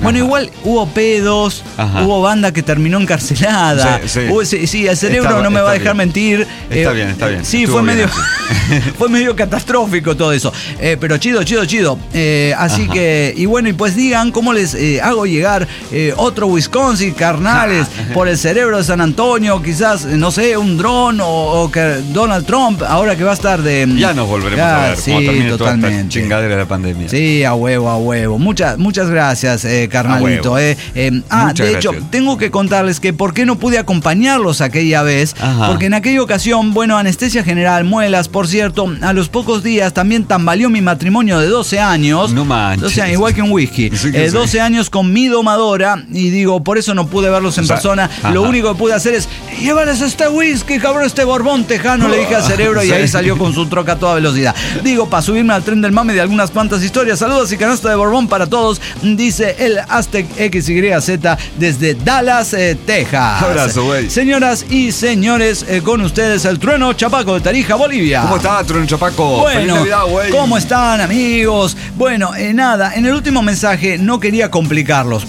Bueno, Ajá. igual hubo pedos, Ajá. hubo banda que terminó encarcelada. Sí, sí. Hubo- sí, sí, el cerebro Está- no me está va a dejar bien. mentir. Está bien, está bien. Sí, Estuvo fue bien medio, así. fue medio catastrófico todo eso. Eh, pero chido, chido, chido. Eh, así Ajá. que, y bueno, y pues digan cómo les eh, hago llegar eh, otro Wisconsin, carnales, por el cerebro de San Antonio, quizás, eh, no sé, un dron o, o que Donald Trump, ahora que va a estar de... Ya nos volveremos Ah, a ver sí, cómo termine toda esta totalmente. chingadera de la pandemia. Sí, a huevo, a huevo. Muchas, muchas gracias, eh, carnalito. A huevo. Eh. Eh, ah, Muchas de hecho, gracias. tengo que contarles que por qué no pude acompañarlos aquella vez. Ajá. Porque en aquella ocasión, bueno, anestesia general, muelas, por cierto, a los pocos días también tambaleó mi matrimonio de doce años. No manches. doce años, igual que un whisky. Sí que Eh, sí. doce años con mi domadora. Y digo, por eso no pude verlos en O sea, persona. ajá. Lo único que pude hacer es, llévales este whisky, cabrón, este borbón tejano, le dije al cerebro y Sí. ahí salió con su troca a toda velocidad. Digo, para subirme al tren del mame de algunas cuantas historias. Saludos y canasta de borbón para todos, dice el Aztec X Y Z desde Dallas, eh, Texas. Abrazo, güey. Señoras y señores, eh, con ustedes el Trueno Chapaco de Tarija, Bolivia. ¿Cómo está, Trueno Chapaco? Feliz Bueno, Navidad, güey. ¿cómo están, amigos? Bueno, eh, nada, en el último mensaje no quería complicarlos.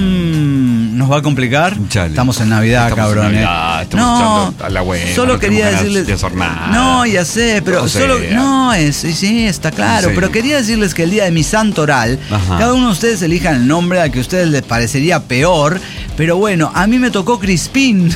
Mm, ¿Nos va a complicar? Chale. Estamos en Navidad, Estamos en cabrón. eh. Navidad, estamos no, echando a la hueva, solo no quería tenemos ganas decirles. de hacer nada. No, ya sé, pero O solo. sea. No, es, sí, sí, está claro. Sí. Pero quería decirles que el día de mi santo oral, Ajá. cada uno de ustedes elijan el nombre al que a ustedes les parecería peor. Pero bueno, a mí me tocó Crispín.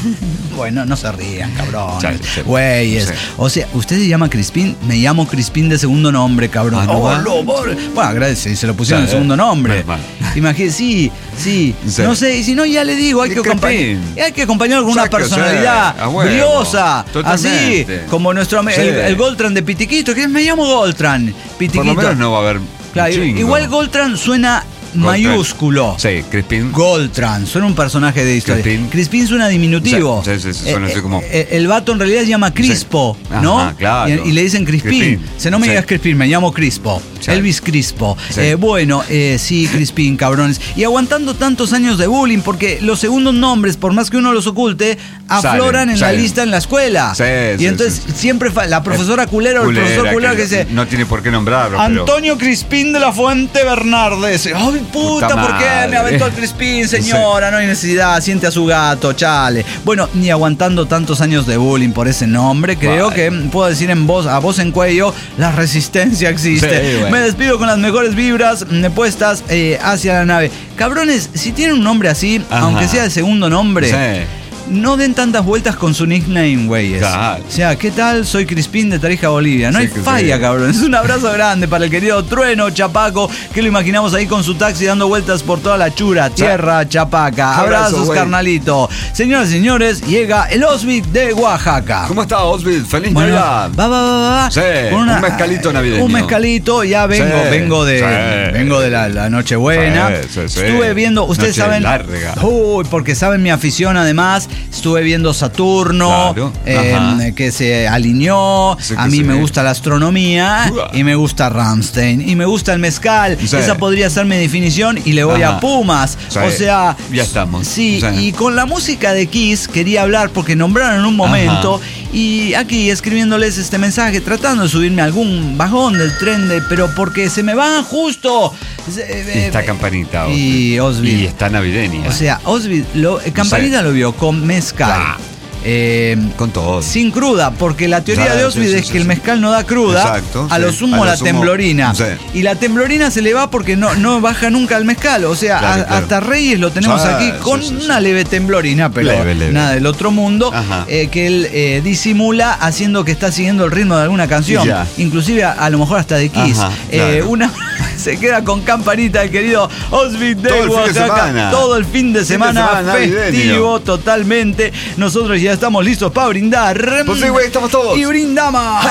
Bueno, no se rían, cabrón. Chale, chale. Güeyes. Sí. O sea, ¿usted se llama Crispín? Me llamo Crispín de segundo nombre, cabrón. Ah, ¿no Oh, va? no, pobre. Bueno, agradece, se lo pusieron Sí, de segundo nombre. menos mal. Imagínese, sí, sí, Sí. no sé, y si no, ya le digo, hay Y que acompañar. Crispín. Hay que acompañarlo con una Saque, personalidad sí, a huevo. briosa, así, Totalmente. como nuestro ame- Sí. el, el Goltran de Pitiquito, que me llamo Goltran. Pitiquito. Por lo menos no va a haber. Claro, un chingo. igual Goltran suena Goltran. mayúsculo. Sí, Crispín. Goltran, suena un personaje de historia. Crispín. Crispín suena diminutivo. Sí, sí, sí, suena así como- eh, el vato en realidad se llama Crispo, Sí. ¿no? Ajá, claro. Y, y le dicen Crispín. Crispín. Si no me Sí. digas Crispín, me llamo Crispo. Sí. Elvis Crispo. Sí. Eh, bueno, eh, sí, Crispín, cabrones. Y aguantando tantos años de bullying, porque los segundos nombres, por más que uno los oculte, afloran Salen, en salen. la lista en la escuela. Sí, y sí, entonces sí. siempre fa- la profesora culera o el Culera, profesor culero que dice. No tiene por qué nombrarlo. pero- Antonio Crispín de la Fuente Bernardes. Ay, puta, Puta ¿por qué madre. me aventó el Crispín, señora? No hay necesidad, siente a su gato, chale. Bueno, ni aguantando tantos años de bullying por ese nombre, creo Vale. que puedo decir en voz, a voz en cuello, la resistencia existe. Sí, bueno. Me despido con las mejores vibras mm, puestas eh, hacia la nave. Cabrones, si tienen un nombre así, Ajá. aunque sea el segundo nombre, Sí. no den tantas vueltas con su nickname, güeyes. Claro. O sea, ¿qué tal? Soy Crispín de Tarija, Bolivia. No Sí, hay que falla, sí. cabrón. Es un abrazo grande para el querido Trueno Chapaco, que lo imaginamos ahí con su taxi dando vueltas por toda la chura, tierra chapaca. Abrazo, Abrazos, güey. carnalito. Señoras y señores, llega el Osvid de Oaxaca. ¿Cómo está, Osvid? ¡Feliz Bueno, Navidad! va, va, va, va. Sí, un mezcalito navideño. Un mezcalito, ya vengo, Sí, vengo de, sí. vengo de la, la Nochebuena. Sí, sí, sí. Estuve viendo, ustedes Noche saben. larga. Uy, porque saben mi afición además. Estuve viendo Saturno, Claro, eh, ajá. que se alineó. Sí, a que mí se me ve. gusta la astronomía Uah. y me gusta Rammstein y me gusta el mezcal. Sí. Esa podría ser mi definición y le voy Ajá. a Pumas. Sí. O sea, Ya estamos. Sí, Sí. y con la música de Kiss quería hablar porque nombraron en un momento Ajá. y aquí escribiéndoles este mensaje, tratando de subirme a algún vagón del tren, de, pero porque se me van justo. Y está Campanita, Osvid. Y Osvid. Y está navideña. O sea, Osvid, lo, eh, Campanita Sí. lo vio con mezcal. Claro. Eh, Con todo. sin cruda, porque la teoría Sí, de Osvid sí, sí, es sí, que el sí. mezcal no da cruda, Exacto, a sí. lo sumo A lo la sumo, temblorina. sí. Y la temblorina se le va porque no, no baja nunca el mezcal. O sea, Claro, a- claro. hasta Reyes lo tenemos Sí, aquí con sí, sí, sí. una leve temblorina, pero Leve, leve. nada del otro mundo, Ajá. eh, que él eh, disimula haciendo que está siguiendo el ritmo de alguna canción. Ya. Inclusive a, a lo mejor hasta de Kiss. Ajá, Eh, claro. una se queda con Campanita, el querido Osvid de Todo el fin de Oaxaca. semana. Todo el fin de Fin de semana, semana navideño. festivo totalmente. Nosotros ya estamos listos para brindar. Pues sí, güey, estamos todos. Y brindamos.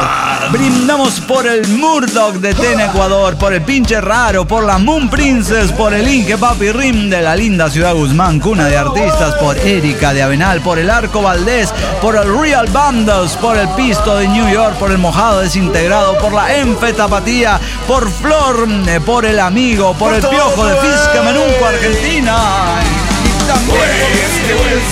Brindamos por el Murdoch de Ten Ecuador, por el pinche raro, por la Moon Princess, por el Inque Papi Rim de la linda ciudad Guzmán, cuna de artistas, por Erika de Avenal, por el Arco Valdés, por el Real Bundles, por el Pisto de New York, por el Mojado Desintegrado, por la Enfe Tapatía, por Flor, eh, por el Amigo, por, Por el todo, Piojo de Fisca Menunco, Argentina. Y también...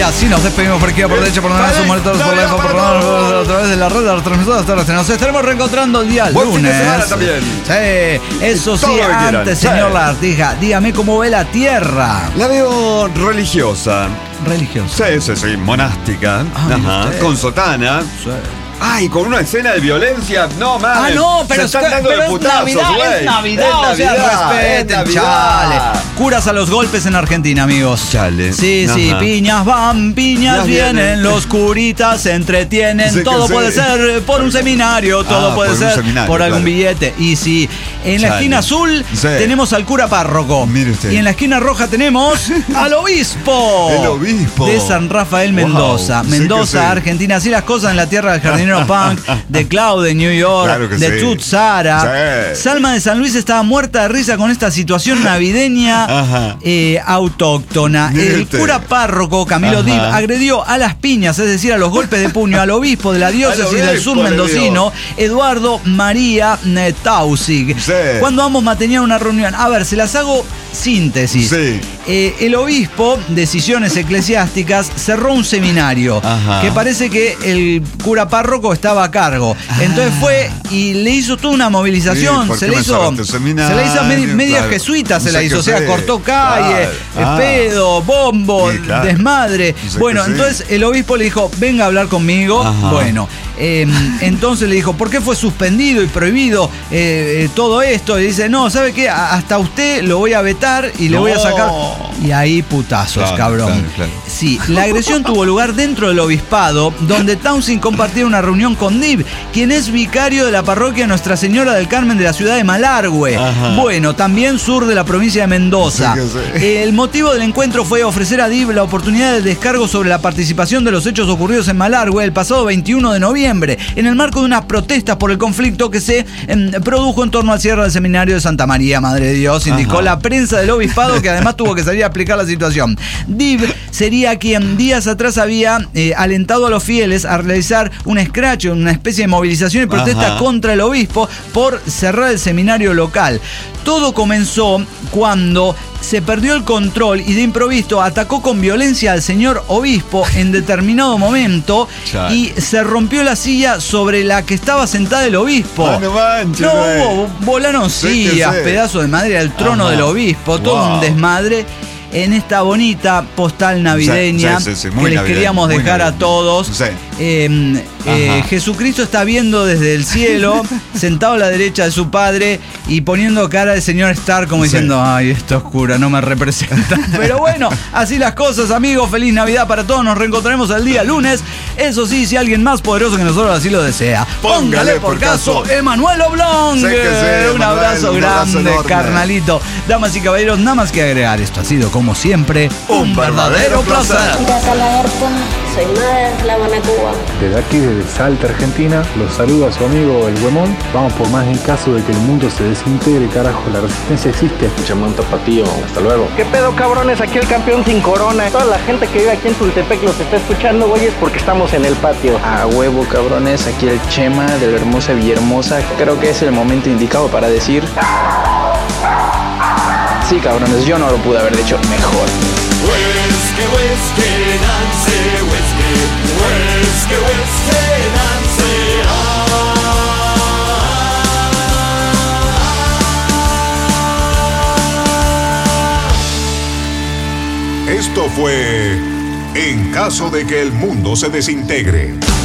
así nos despedimos por aquí, por derecha, por derecha, por monitores, por la info, por la, a través de la red de las transmisoras terrestres. Nos estaremos reencontrando el día Buen lunes. fin de semana también. Sí, eso sí, Todo lo que quieran. antes, Sí. señor Lagartija, dígame cómo ve la tierra. La veo religiosa. Religiosa. Sí, sí, sí, monástica. Ah, mire Ajá. usted. Con sotana. Sí. Ay, con una escena de violencia. No, mames. Ah, no, pero, se están es, dando pero de es putazos, Navidad, güey. es Navidad, Es o sea, Navidad, respeten, es Navidad. chale. Curas a los golpes en Argentina, amigos. Chale. Sí, sí, Ajá. piñas van, piñas Ya vienen, vienen. los curitas se entretienen, Sí que todo sí. puede ser por un seminario, todo Ah, puede por un ser seminario, por algún claro. billete. Y sí, en la Chale. esquina azul Sí. tenemos al cura párroco. Mire usted. Y en la esquina roja tenemos al obispo. El obispo. De San Rafael Wow. Mendoza. Sí Mendoza, que sí. Argentina. Así las cosas en la tierra del jardinero punk, de Cloud de New York, Claro que de sí. Tut Sara. Sí. Salma de San Luis estaba muerta de risa con esta situación navideña Ajá. eh, autóctona. Mire El usted. cura párroco Camilo Ajá. Dib agredió a las piñas, es decir, a los golpes de puño, al obispo de la diócesis Al del sur obispo le mendocino, Eduardo María eh, Tausig. Sí. Cuando ambos mantenían una reunión. A ver, se las hago síntesis. Sí. Eh, el obispo, decisiones eclesiásticas, cerró un seminario Ajá. que parece que el cura párroco estaba a cargo. Entonces fue y le hizo toda una movilización. Sí, ¿por se, qué le me hizo, cerraste el seminario? se le hizo medi- media Claro. jesuita, se Sí la que hizo. O sea, sí. cortó calle, Claro. Ah. pedo, bombo, Sí, claro. desmadre. Sí que Bueno, sí. entonces el obispo le dijo, venga a hablar conmigo. Ajá. Bueno, eh, entonces le dijo, ¿por qué fue suspendido y prohibido eh, eh, todo esto? Y dice, no, ¿sabe qué? A- Hasta usted lo voy a vetar y le No. voy a sacar. Y ahí putazos, Claro, cabrón. claro, claro. Sí, la agresión tuvo lugar dentro del obispado, donde Townsend compartía una reunión con Dib, quien es vicario de la parroquia Nuestra Señora del Carmen de la ciudad de Malargüe. Ajá. Bueno, también sur de la provincia de Mendoza. Sí que sí. El motivo del encuentro fue ofrecer a Dib la oportunidad de descargo sobre la participación de los hechos ocurridos en Malargüe el pasado veintiuno de noviembre, en el marco de unas protestas por el conflicto que se em, produjo en torno al cierre del seminario de Santa María, Madre de Dios, indicó Ajá. la prensa del obispado, que además tuvo que salir a explicar la situación. Dib sería quien días atrás había eh, alentado a los fieles a realizar un escracho, una especie de movilización y protesta Ajá. contra el obispo por cerrar el seminario local. Todo comenzó cuando se perdió el control y de improviso atacó con violencia al señor obispo en determinado momento Chale. y se rompió la silla sobre la que estaba sentada el obispo. Ah, no manches, No güey. hubo, volaron Sí que sillas, sí. pedazo de madera del trono Ajá. del obispo, todo Wow. un desmadre. En esta bonita postal navideña Sí, sí, sí, que muy les navideña, queríamos muy dejar a navideña. todos. Sí. Eh, eh, Ajá. Jesucristo está viendo desde el cielo, sentado a la derecha de su padre y poniendo cara al señor Stark como Sí. diciendo, ay, esto oscura, no me representa. Pero bueno, así las cosas, amigos. Feliz Navidad para todos. Nos reencontraremos el día lunes. Eso sí, si alguien más poderoso que nosotros así lo desea. Póngale por caso, Emanuel Oblong. Sé que sí, Un Emanuel, abrazo un abrazo grande, enorme. carnalito. Damas y caballeros, nada más que agregar. Esto ha sido, como siempre, un verdadero placer. Gracias, Lagarto. Soy Mara, La Habana, Cuba. Desde aquí, desde Salta, Argentina, los saluda su amigo El Huemón. Vamos por más en caso de que el mundo se desintegre, carajo, la resistencia existe. Chamán Tapatío, hasta luego. ¿Qué pedo, cabrones? Aquí el campeón sin corona. Toda la gente que vive aquí en Tultepec los está escuchando, güeyes, porque estamos en el patio. A huevo, cabrones, aquí el Chema de la hermosa Villahermosa. Creo que es el momento indicado para decir... Sí, cabrones, yo no lo pude haber dicho mejor. Whisky, whisky, Nancy, whisky, whisky, whisky, Nancy, Esto fue En caso de que el mundo se desintegre.